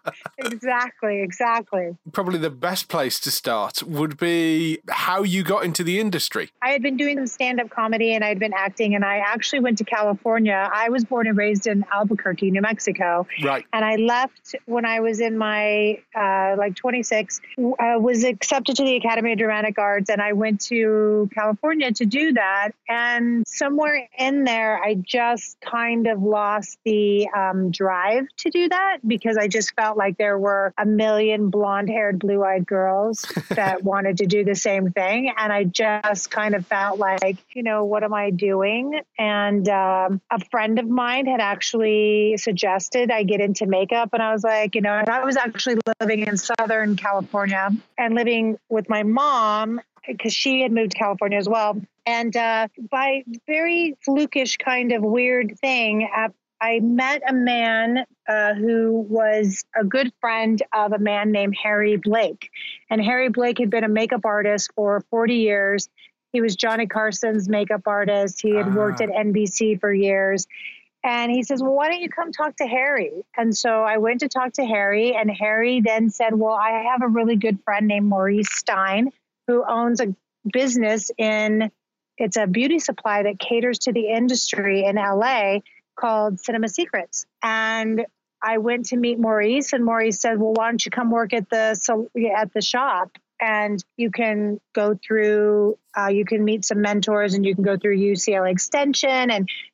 Exactly. Probably the best place to start would be how you got into the industry. I had been doing some stand-up comedy and I'd been acting, and I actually went to California. I was born and raised in Albuquerque, New Mexico. Right. And I left when I was in my 26, was accepted to the Academy of Dramatic Arts, and I went to California to do that. And somewhere in there, I just kind of lost the drive to do that, because I just felt like there were a million blonde-haired, blue-eyed girls that wanted to do the same thing. And I just kind of felt like, what am I doing? And a friend of mine had actually suggested I get into makeup. And I was like, and I was actually living in Southern California and living with my mom, because she had moved to California as well. And by very flukish kind of weird thing, I met a man who was a good friend of a man named Harry Blake. And Harry Blake had been a makeup artist for 40 years. He was Johnny Carson's makeup artist. He had worked at NBC for years. And he says, well, why don't you come talk to Harry? And so I went to talk to Harry, and Harry then said, well, I have a really good friend named Maurice Stein, who owns a business it's a beauty supply that caters to the industry in LA called Cinema Secrets. And I went to meet Maurice, and Maurice said, well, why don't you come work at the shop? And you can go through, you can meet some mentors, and you can go through UCLA Extension, and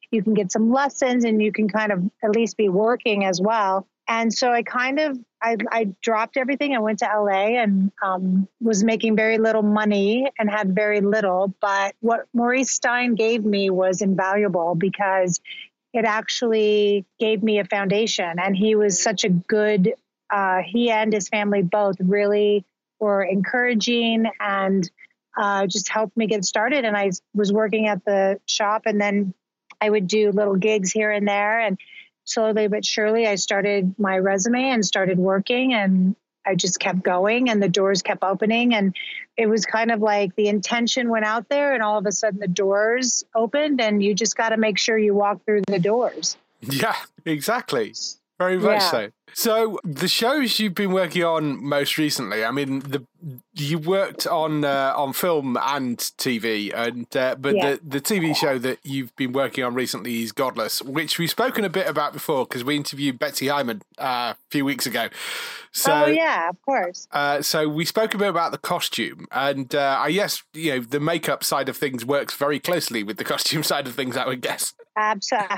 you can get some lessons and you can kind of at least be working as well. And so I dropped everything. I went to LA and was making very little money and had very little. But what Maurice Stein gave me was invaluable because it actually gave me a foundation. And he was such a good, he and his family both really were encouraging and just helped me get started. And I was working at the shop, and then I would do little gigs here and there. And slowly but surely, I started my resume and started working, and I just kept going, and the doors kept opening. And it was kind of like the intention went out there, and all of a sudden the doors opened, and you just got to make sure you walk through the doors. Yeah, exactly. Very much so. So the shows you've been working on most recently, I mean, you worked on film and TV, and the TV show that you've been working on recently is Godless, which we've spoken a bit about before because we interviewed Betsy Hyman a few weeks ago. So, of course. So we spoke a bit about the costume, and I guess the makeup side of things works very closely with the costume side of things, I would guess. Absolutely,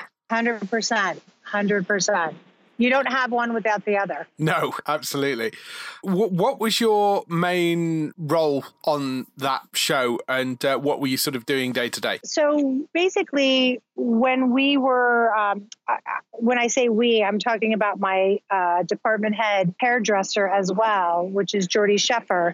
100%. You don't have one without the other. No, absolutely. What was your main role on that show, and what were you sort of doing day to day? So basically, when we were, when I say we, I'm talking about my department head hairdresser as well, which is Jordy Sheffer.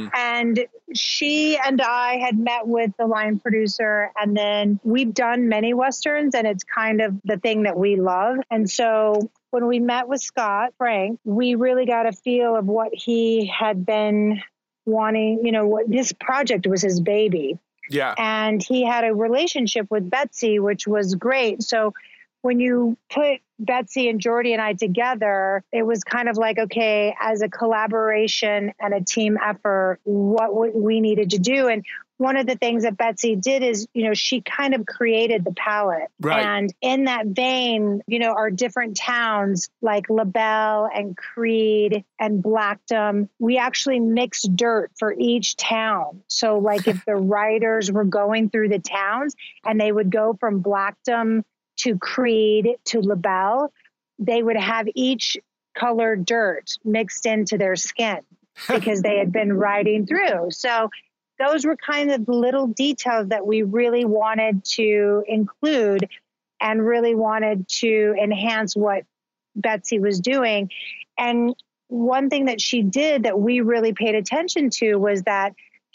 And she and I had met with the line producer, and then we've done many Westerns, and it's kind of the thing that we love. And so when we met with Scott Frank, we really got a feel of what he had been wanting, what this project was his baby. Yeah. And he had a relationship with Betsy, which was great. So when you put Betsy and Jordy and I together, it was kind of like, okay, as a collaboration and a team effort, what we needed to do. And one of the things that Betsy did is, she kind of created the palette. Right. And in that vein, our different towns like LaBelle and Creed and Blackdom, we actually mixed dirt for each town. So like if the writers were going through the towns and they would go from Blackdom to Creed to LaBelle, they would have each colored dirt mixed into their skin because they had been riding through. So those were kind of little details that we really wanted to include and really wanted to enhance what Betsy was doing. And one thing that she did that we really paid attention to was that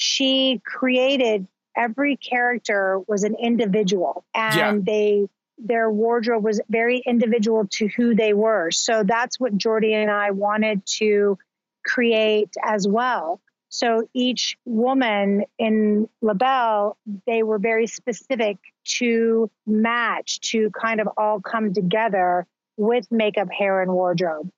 she created every character was an individual, and their wardrobe was very individual to who they were. So that's what Jordy and I wanted to create as well. So each woman in LaBelle, they were very specific to match, to kind of all come together with makeup, hair, and wardrobe.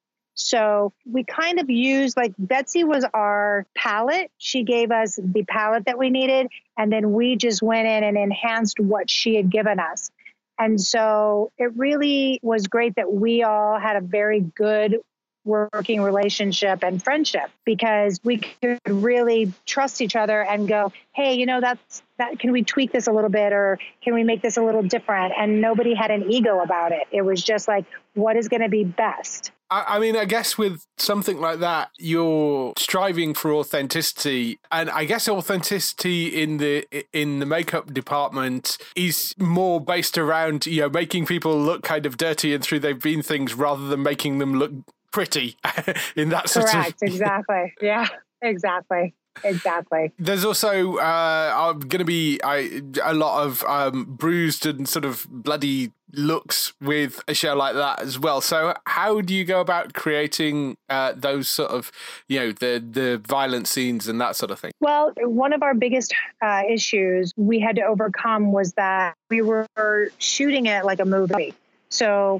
So we kind of used, like, Betsy was our palette. She gave us the palette that we needed, and then we just went in and enhanced what she had given us. And so it really was great that we all had a very good working relationship and friendship, because we could really trust each other and go, hey, that can we tweak this a little bit, or can we make this a little different? And nobody had an ego about it. It was just like, what is going to be best? I mean, I guess with something like that, you're striving for authenticity, and I guess authenticity in the makeup department is more based around, making people look kind of dirty and through they've been things, rather than making them look pretty in that sort of... Correct, exactly. Yeah, exactly. There's also going to be a lot of bruised and sort of bloody looks with a show like that as well. So how do you go about creating those sort of, the violent scenes and that sort of thing? Well, one of our biggest issues we had to overcome was that we were shooting it like a movie. So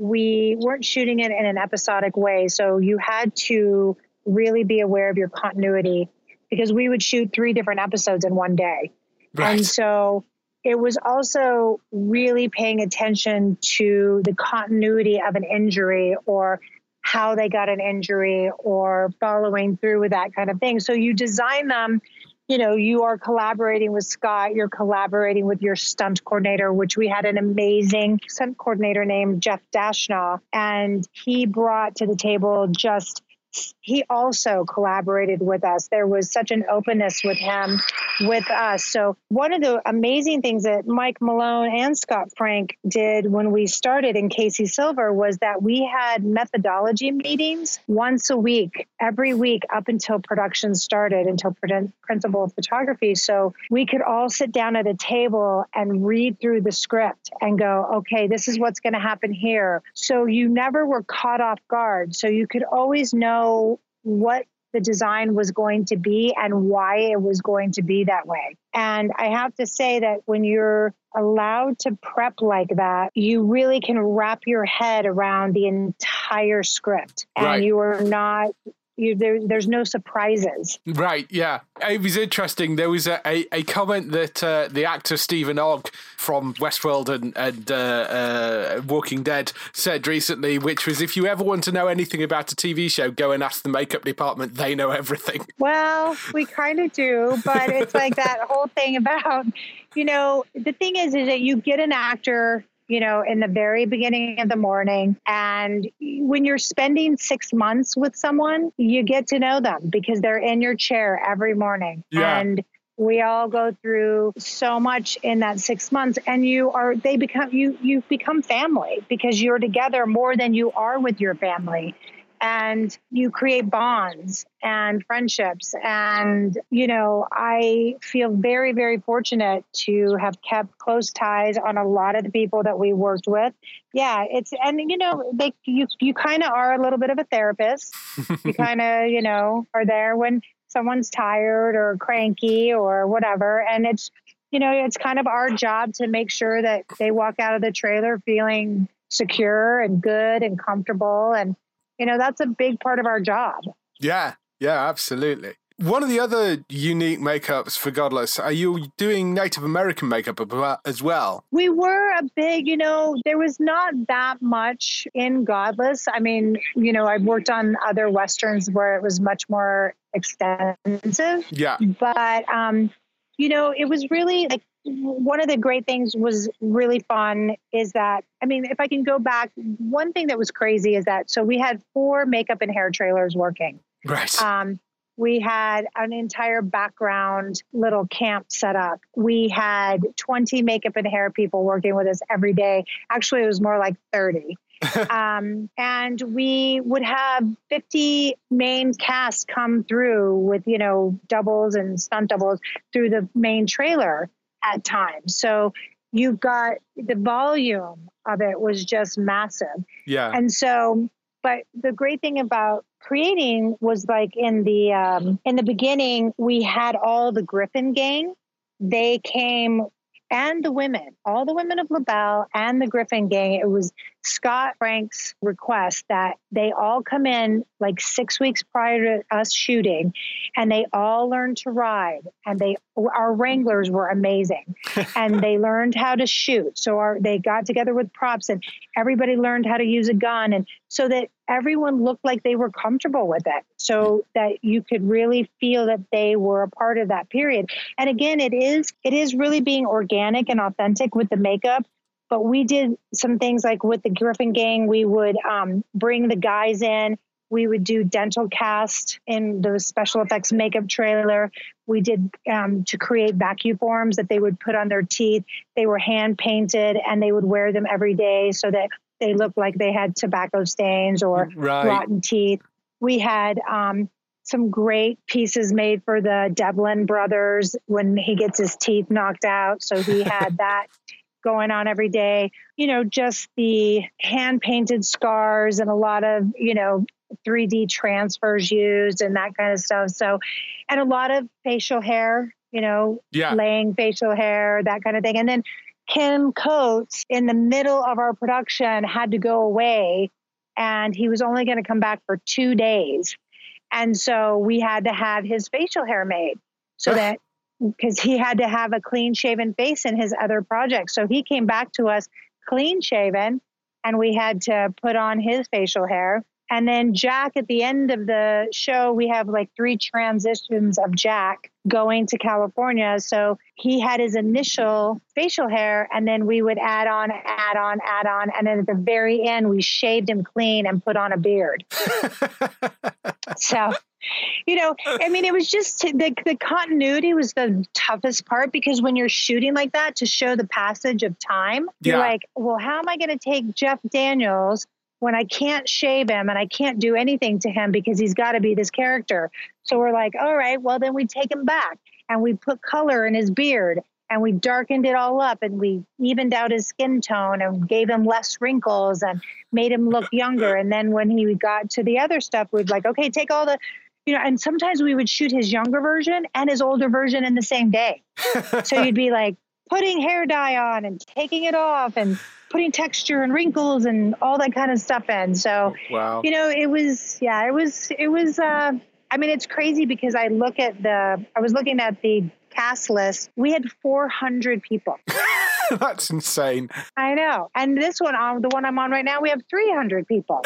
we weren't shooting it in an episodic way. So you had to really be aware of your continuity, because we would shoot 3 different episodes in one day. Right. And so it was also really paying attention to the continuity of an injury, or how they got an injury, or following through with that kind of thing. So you design them you are collaborating with Scott, you're collaborating with your stunt coordinator, which we had an amazing stunt coordinator named Jeff Dashnaw, and he brought to the table he also collaborated with us. There was such an openness with him, with us. So one of the amazing things that Mike Malone and Scott Frank did when we started in Casey Silver was that we had methodology meetings once a week, every week up until production started, until principal of photography. So we could all sit down at a table and read through the script and go, okay, this is what's going to happen here. So you never were caught off guard. So you could always know what the design was going to be and why it was going to be that way. And I have to say that when you're allowed to prep like that, you really can wrap your head around the entire script, and you are not... there's no surprises. Right, yeah. It was interesting. There was a comment that the actor Stephen Ogg from Westworld and Walking Dead said recently, which was, if you ever want to know anything about a TV show, go and ask the makeup department. They know everything. Well, we kind of do, but it's like that whole thing about, the thing is that you get an actor in the very beginning of the morning. And when you're spending 6 months with someone, you get to know them because they're in your chair every morning. Yeah. And we all go through so much in that 6 months, and you become family because you're together more than you are with your family. And you create bonds and friendships. And, I feel very, very fortunate to have kept close ties on a lot of the people that we worked with. Yeah, you kind of are a little bit of a therapist. You kind of, are there when someone's tired or cranky or whatever. And it's kind of our job to make sure that they walk out of the trailer feeling secure and good and comfortable. And that's a big part of our job. Yeah, absolutely. One of the other unique makeups for Godless, are you doing Native American makeup as well? We were a big, there was not that much in Godless. I mean, I've worked on other Westerns where it was much more extensive. Yeah. But, it was really like, one of the great things was really fun is that, if I can go back, one thing that was crazy is that, so we had 4 makeup and hair trailers working. Right. We had an entire background little camp set up. We had 20 makeup and hair people working with us every day. Actually, it was more like 30. And we would have 50 main cast come through with, doubles and stunt doubles through the main trailer at times. So you've got the volume of it was just massive. Yeah. And so, but the great thing about creating was like in the beginning, we had all the Griffin gang. They came, and the women, all the women of LaBelle and the Griffin gang. It was Scott Frank's request that they all come in like 6 weeks prior to us shooting, and they all learned to ride. And our wranglers were amazing, and they learned how to shoot. So they got together with props, and everybody learned how to use a gun, and so that everyone looked like they were comfortable with it, so that you could really feel that they were a part of that period. And again, it is really being organic and authentic with the makeup. But we did some things like with the Griffin gang, we would bring the guys in. We would do dental cast in the special effects makeup trailer. We did to create vacuum forms that they would put on their teeth. They were hand painted, and they would wear them every day so that they looked like they had tobacco stains or rotten teeth. We had some great pieces made for the Devlin brothers when he gets his teeth knocked out. So he had that going on every day. Just the hand painted scars and a lot of, 3D transfers used and that kind of stuff. So, and a lot of facial hair, laying facial hair, that kind of thing. And then Kim Coates, in the middle of our production, had to go away, and he was only going to come back for 2 days. And so we had to have his facial hair made so that, because he had to have a clean shaven face in his other project. So he came back to us clean shaven, and we had to put on his facial hair. And then Jack, at the end of the show, we have like 3 transitions of Jack going to California. So he had his initial facial hair, and then we would add on. And then at the very end, we shaved him clean and put on a beard. So, you know, I mean, it was just the continuity was the toughest part, because when you're shooting like that to show the passage of time, you're like, well, how am I going to take Jeff Daniels when I can't shave him and I can't do anything to him because he's got to be this character? So we're like, all right, well, then we take him back and we put color in his beard and we darkened it all up and we evened out his skin tone and gave him less wrinkles and made him look younger. And then when he got to the other stuff, we'd like, okay, take all the, you know, and sometimes we would shoot his younger version and his older version in the same day. So you'd be like putting hair dye on and taking it off and putting texture and wrinkles and all that kind of stuff in. So, you know, it was, I mean, it's crazy because I was looking at the cast list. We had 400 people. That's insane. I know. And this one, the one I'm on right now, we have 300 people.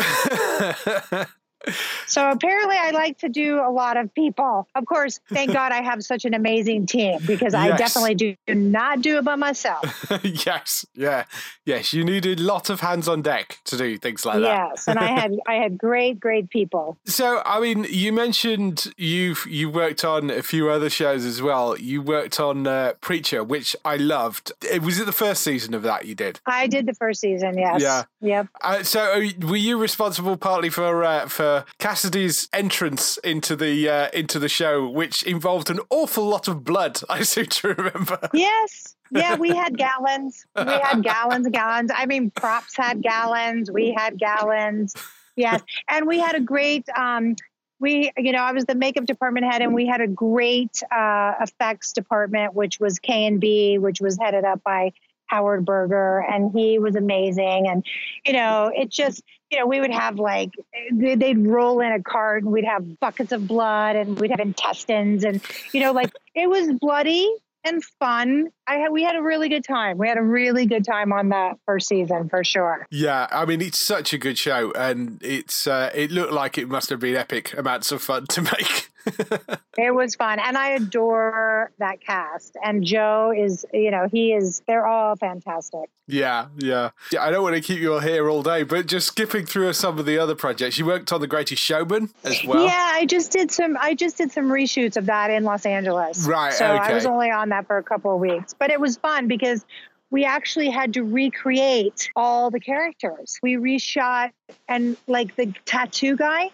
So apparently I like to do a lot of people. Of course, thank God I have such an amazing team, because I definitely do not do it by myself. Yes. Yeah. Yes. You needed lots of hands on deck to do things like that. Yes. And I had great people. So, I mean, you mentioned you worked on a few other shows as well. You worked on Preacher, which I loved. Was it the first season of that you did? I did the first season. Yes. Yeah. Yep. So were you responsible partly for Cassidy's entrance into the show, which involved an awful lot of blood, I seem to remember? Yes. Yeah, we had gallons. We had gallons and gallons. I mean, props had gallons. We had gallons. Yes. And we had a great, I was the makeup department head, and we had a great effects department, which was K&B, which was headed up by Howard Berger, and he was amazing. And, you know, it just, you know, we would have like, they'd roll in a cart and we'd have buckets of blood and we'd have intestines and, you know, like it was bloody and fun. We had a really good time. We had a really good time on that first season, for sure. Yeah, I mean, it's such a good show, and it looked like it must have been epic amounts of fun to make. It was fun, and I adore that cast. And Joe is, you know, they're all fantastic. Yeah. I don't want to keep you here all day, but just skipping through some of the other projects, you worked on The Greatest Showman as well. Yeah, I just did some reshoots of that in Los Angeles. Right. So okay. I was only on that for a couple of weeks, but it was fun because we actually had to recreate all the characters. We reshot, and like the tattoo guy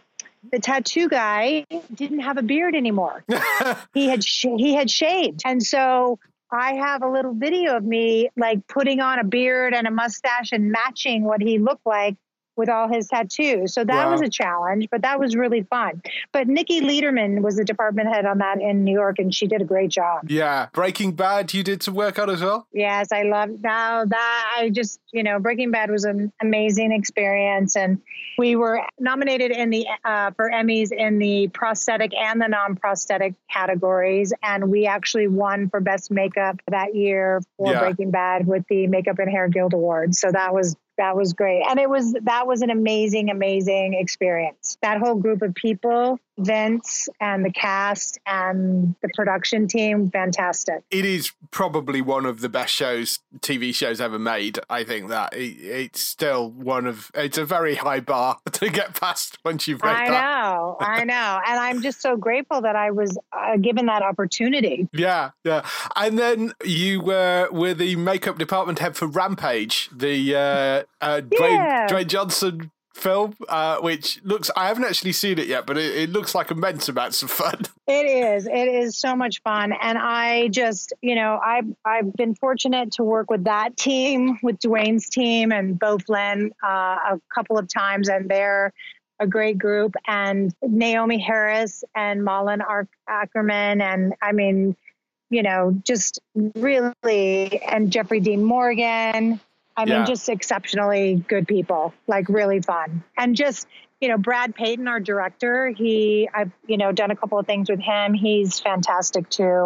didn't have a beard anymore. He had shaved. And so I have a little video of me like putting on a beard and a mustache and matching what he looked like with all his tattoos. So that was a challenge, but that was really fun. But Nikki Lederman was the department head on that in New York, and she did a great job. Yeah. Breaking Bad, you did some work on as well? Yes, I love that. I just, you know, Breaking Bad was an amazing experience. And we were nominated for Emmys in the prosthetic and the non-prosthetic categories. And we actually won for Best Makeup that year for Breaking Bad with the Makeup and Hair Guild Awards. So that was great. And that was an amazing experience. That whole group of people, Vince and the cast and the production team, fantastic. It is probably one of the best TV shows ever made. I think that it's still it's a very high bar to get past once you've made that. I know. And I'm just so grateful that I was given that opportunity. Yeah. And then you were the makeup department head for Rampage, the Dwayne Johnson film, which I haven't actually seen it yet, but it looks like immense amounts of fun. It is so much fun. And I just, you know, I've been fortunate to work with that team, with Dwayne's team and Beau Flynn a couple of times, and they're a great group. And Naomi Harris and Malin Ackerman, and I mean, you know, just really, and Jeffrey Dean Morgan. I mean, just exceptionally good people, like really fun. And just, you know, Brad Payton, our director, I've, you know, done a couple of things with him. He's fantastic too. And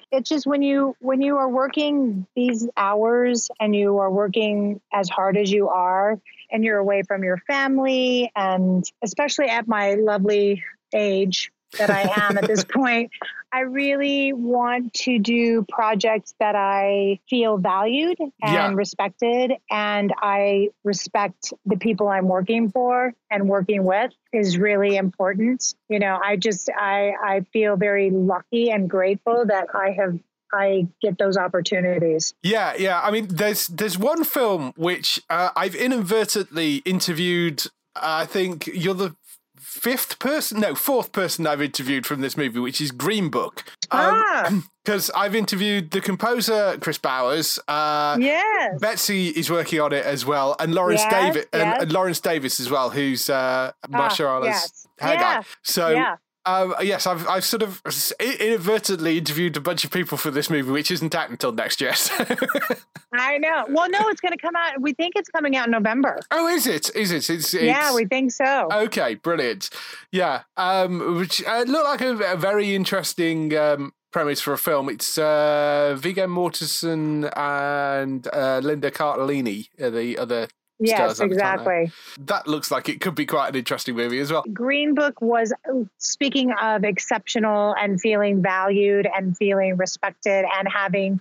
it's just when you are working these hours and you are working as hard as you are and you're away from your family, and especially at my lovely age that I am at this point, I really want to do projects that I feel valued and respected, and I respect the people I'm working for and working with is really important. You know, I feel very lucky and grateful that I get those opportunities. Yeah. I mean, there's one film which I've inadvertently interviewed. I think you're the fourth person I've interviewed from this movie, which is Green Book. Because I've interviewed the composer, Chris Bowers. Yes. Betsy is working on it as well. And Lawrence Davis, and Lawrence Davis as well, who's Marsha Allah's hair guy. So, yes, I've sort of inadvertently interviewed a bunch of people for this movie, which isn't out until next year. So. I know. Well, no, it's going to come out. We think it's coming out in November. Oh, is it? It's yeah, we think so. Okay, brilliant. Yeah, which looked like a very interesting premise for a film. It's Viggo Mortensen and Linda Cardellini, the other. Yes, exactly. That looks like it could be quite an interesting movie as well. Green Book was, speaking of exceptional and feeling valued and feeling respected and having,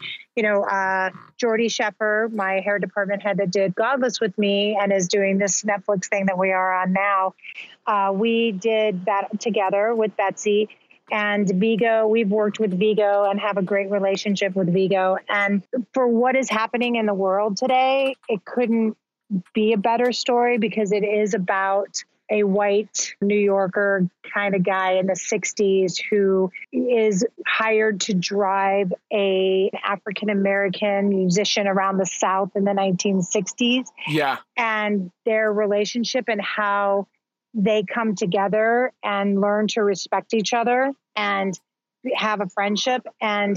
Jordy Sheffer, my hair department head that did Godless with me and is doing this Netflix thing that we are on now. We did that together with Betsy. And Viggo, we've worked with Viggo and have a great relationship with Viggo. And for what is happening in the world today, it couldn't be a better story because it is about a white New Yorker kind of guy in the 60s who is hired to drive an African-American musician around the South in the 1960s. Yeah. And their relationship and how they come together and learn to respect each other and have a friendship. And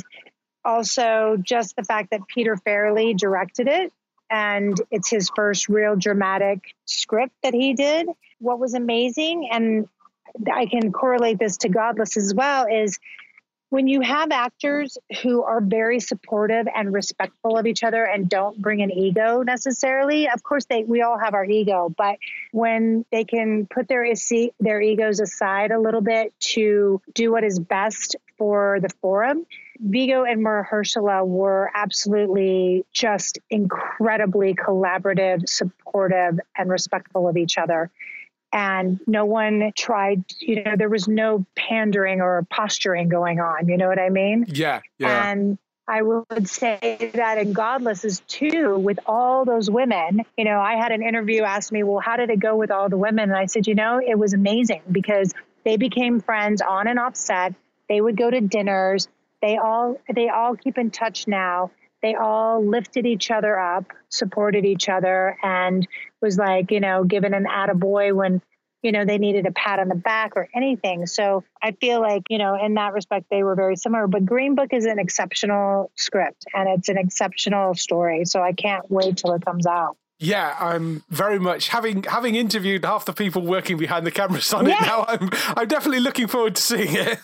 also just the fact that Peter Farrelly directed it. And it's his first real dramatic script that he did. What was amazing, and I can correlate this to Godless as well, is when you have actors who are very supportive and respectful of each other and don't bring an ego necessarily. Of course, we all have our ego, but when they can put their egos aside a little bit to do what is best for the forum, Viggo and Mahershala were absolutely just incredibly collaborative, supportive, and respectful of each other. And no one tried, there was no pandering or posturing going on. You know what I mean? Yeah. And I would say that in Godless is too, with all those women. I had an interview ask me, well, how did it go with all the women? And I said, it was amazing because they became friends on and off set. They would go to dinners. They all keep in touch now. They all lifted each other up, supported each other, and was like, given an attaboy when, they needed a pat on the back or anything. So I feel like, in that respect, they were very similar. But Green Book is an exceptional script and it's an exceptional story. So I can't wait till it comes out. Yeah, I'm very much having interviewed half the people working behind the cameras on it now. I'm definitely looking forward to seeing it.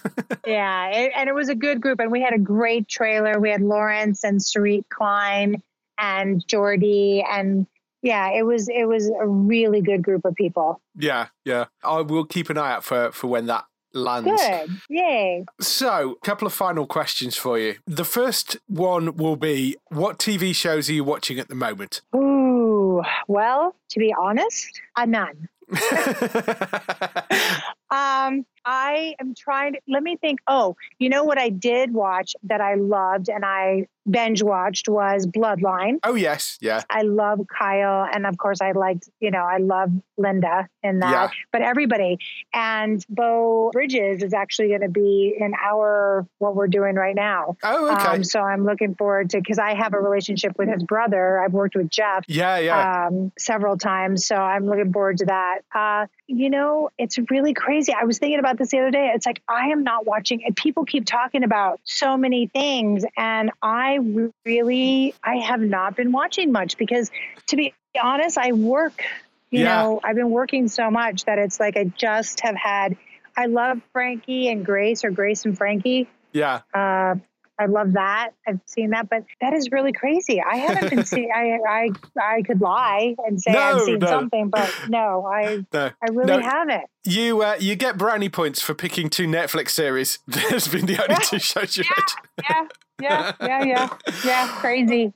And it was a good group, and we had a great trailer. We had Lawrence and Sarit Klein and Jordy, and it was a really good group of people. Yeah. I will keep an eye out for when that lands. Good. Yay. So, a couple of final questions for you. The first one will be, what TV shows are you watching at the moment? Ooh, well, to be honest, none. I am trying to, let me think. Oh, what I did watch that I loved and I binge watched was Bloodline. Oh, yes. Yeah. I love Kyle. And of course I liked, I love Linda in that, but everybody. And Beau Bridges is actually going to be in what we're doing right now. Oh, okay. So I'm looking forward to, because I have a relationship with his brother. I've worked with Jeff several times. So I'm looking forward to that. It's really crazy. I was thinking about this the other day. It's like, I am not watching, and people keep talking about so many things. And I have not been watching much because, to be honest, I work, I've been working so much that it's like, I love Frankie and Grace, or Grace and Frankie. Yeah. I love that. I've seen that, but that is really crazy. I haven't been seeing. I could lie and say I've seen something, but no, I really haven't. You get brownie points for picking 2 Netflix series. There's been the only 2 shows you read. Yeah. Crazy.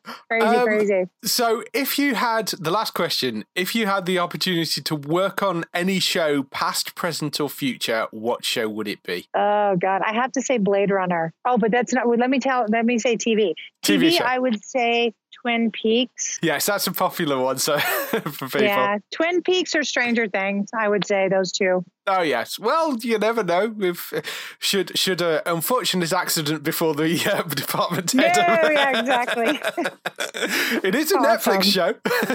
So if you had, the last question, if you had the opportunity to work on any show, past, present, or future, what show would it be? Oh God, I have to say Blade Runner. Oh, but that's not, let me say TV. TV show. I would say Twin Peaks. Yes, that's a popular one. So for people. Yeah, Twin Peaks or Stranger Things, I would say those 2. Oh yes. Well, you never know. If should an unfortunate accident before the department head. No, yeah, exactly. It is a Netflix show.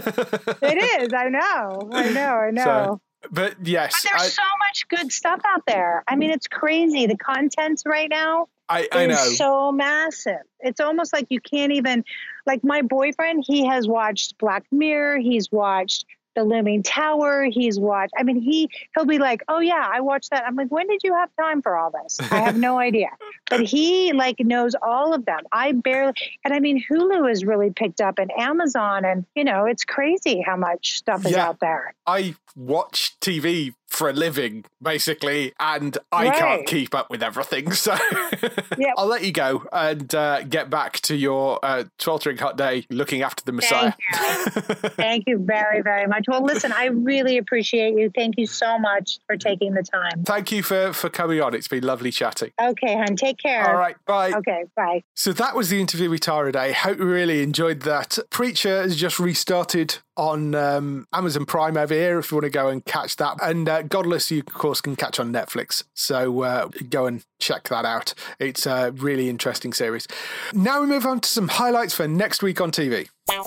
It is. I know. So, but yes, but there's so much good stuff out there. I mean, it's crazy. The contents right now is so massive. It's almost like you can't even. Like my boyfriend, he has watched Black Mirror. He's watched The Looming Tower. He's watched, I mean, he'll be like, oh yeah, I watched that. I'm like, when did you have time for all this? I have no idea. But he like knows all of them. I barely, and I mean, Hulu is really picked up and Amazon and, it's crazy how much stuff is out there. I watch TV for a living, basically, and I can't keep up with everything. So I'll let you go and get back to your sweltering hot day looking after the Messiah. Thank you very, very much. Well, listen, I really appreciate you. Thank you so much for taking the time. Thank you for coming on. It's been lovely chatting. Okay, hon. Take care. All right. Bye. Okay, bye. So that was the interview with Tara Day. Hope you really enjoyed that. Preacher has just restarted on Amazon Prime over here if you want to go and catch that. And Godless, you, of course, can catch on Netflix. So go and check that out. It's a really interesting series. Now we move on to some highlights for next week on TV.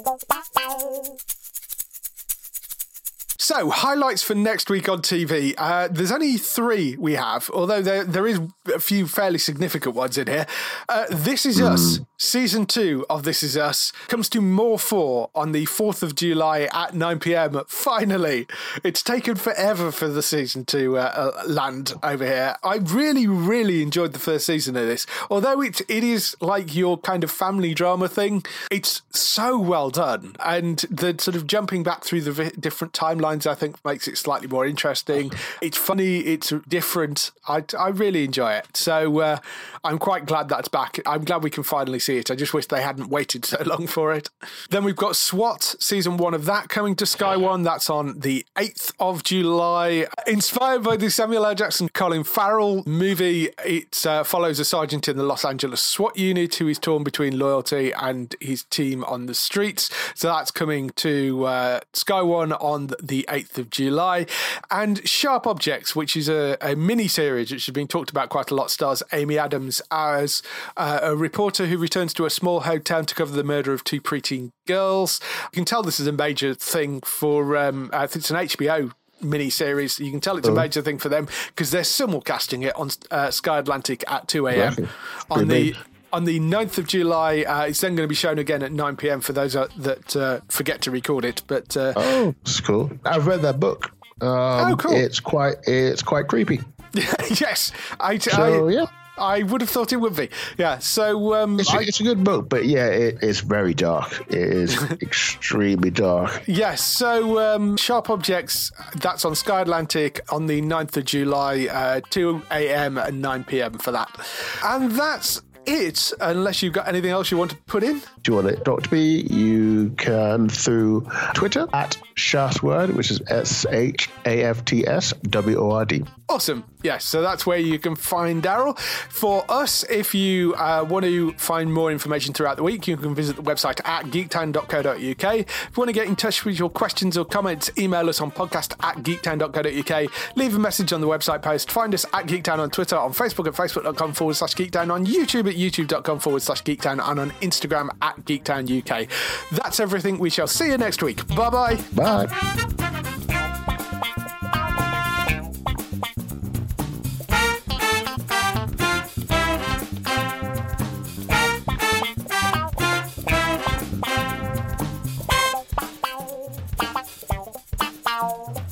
So, highlights for next week on TV. There's only 3 we have, although there is a few fairly significant ones in here. This Is Us, Season 2 of This Is Us, comes to More 4 on the 4th of July at 9 p.m. Finally! It's taken forever for the season to land over here. I really, really enjoyed the first season of this. Although it is like your kind of family drama thing, it's so well done. And the sort of jumping back through the different timelines, I think, makes it slightly more interesting. It's funny, it's different. I really enjoy it. So I'm quite glad that's back. I'm glad we can finally see it. I just wish they hadn't waited so long for it. Then we've got SWAT, season 1 of that coming to Sky One. That's on the 8th of July. Inspired by the Samuel L. Jackson, Colin Farrell movie, it follows a sergeant in the Los Angeles SWAT unit who is torn between loyalty and his team on the streets. So that's coming to Sky One on the 8th of July. And Sharp Objects, which is a mini-series which has been talked about quite a lot, stars Amy Adams as a reporter who returns to a small hometown to cover the murder of 2 preteen girls. You can tell this is a major thing for, I think it's an HBO mini-series. You can tell it's a major thing for them because they're simulcasting it on Sky Atlantic at 2 a.m. on the 9th of July. It's then going to be shown again at 9 p.m. for those that forget to record it. But it's cool. I've read that book. Cool. It's quite creepy. Yes, yeah. I would have thought it would be. Yeah, so... it's a good book, but yeah, it's very dark. It is extremely dark. Yes, so Sharp Objects, that's on Sky Atlantic on the 9th of July, 2 a.m. and 9 p.m. for that. And that's it, unless you've got anything else you want to put in. Do you want to talk to me? You can through Twitter at Shaftword, which is SHAFTSWORD. Awesome. Yes, so that's where you can find Daryl. For us, if you want to find more information throughout the week, you can visit the website at geektown.co.uk. If you want to get in touch with your questions or comments, email us on podcast@geektown.co.uk. Leave a message on the website post. Find us at Geektown on Twitter, on Facebook at facebook.com/Geektown, on YouTube at youtube.com/Geektown, and on Instagram at Geektown UK. That's everything. We shall see you next week. Bye-bye. Bye. Wow.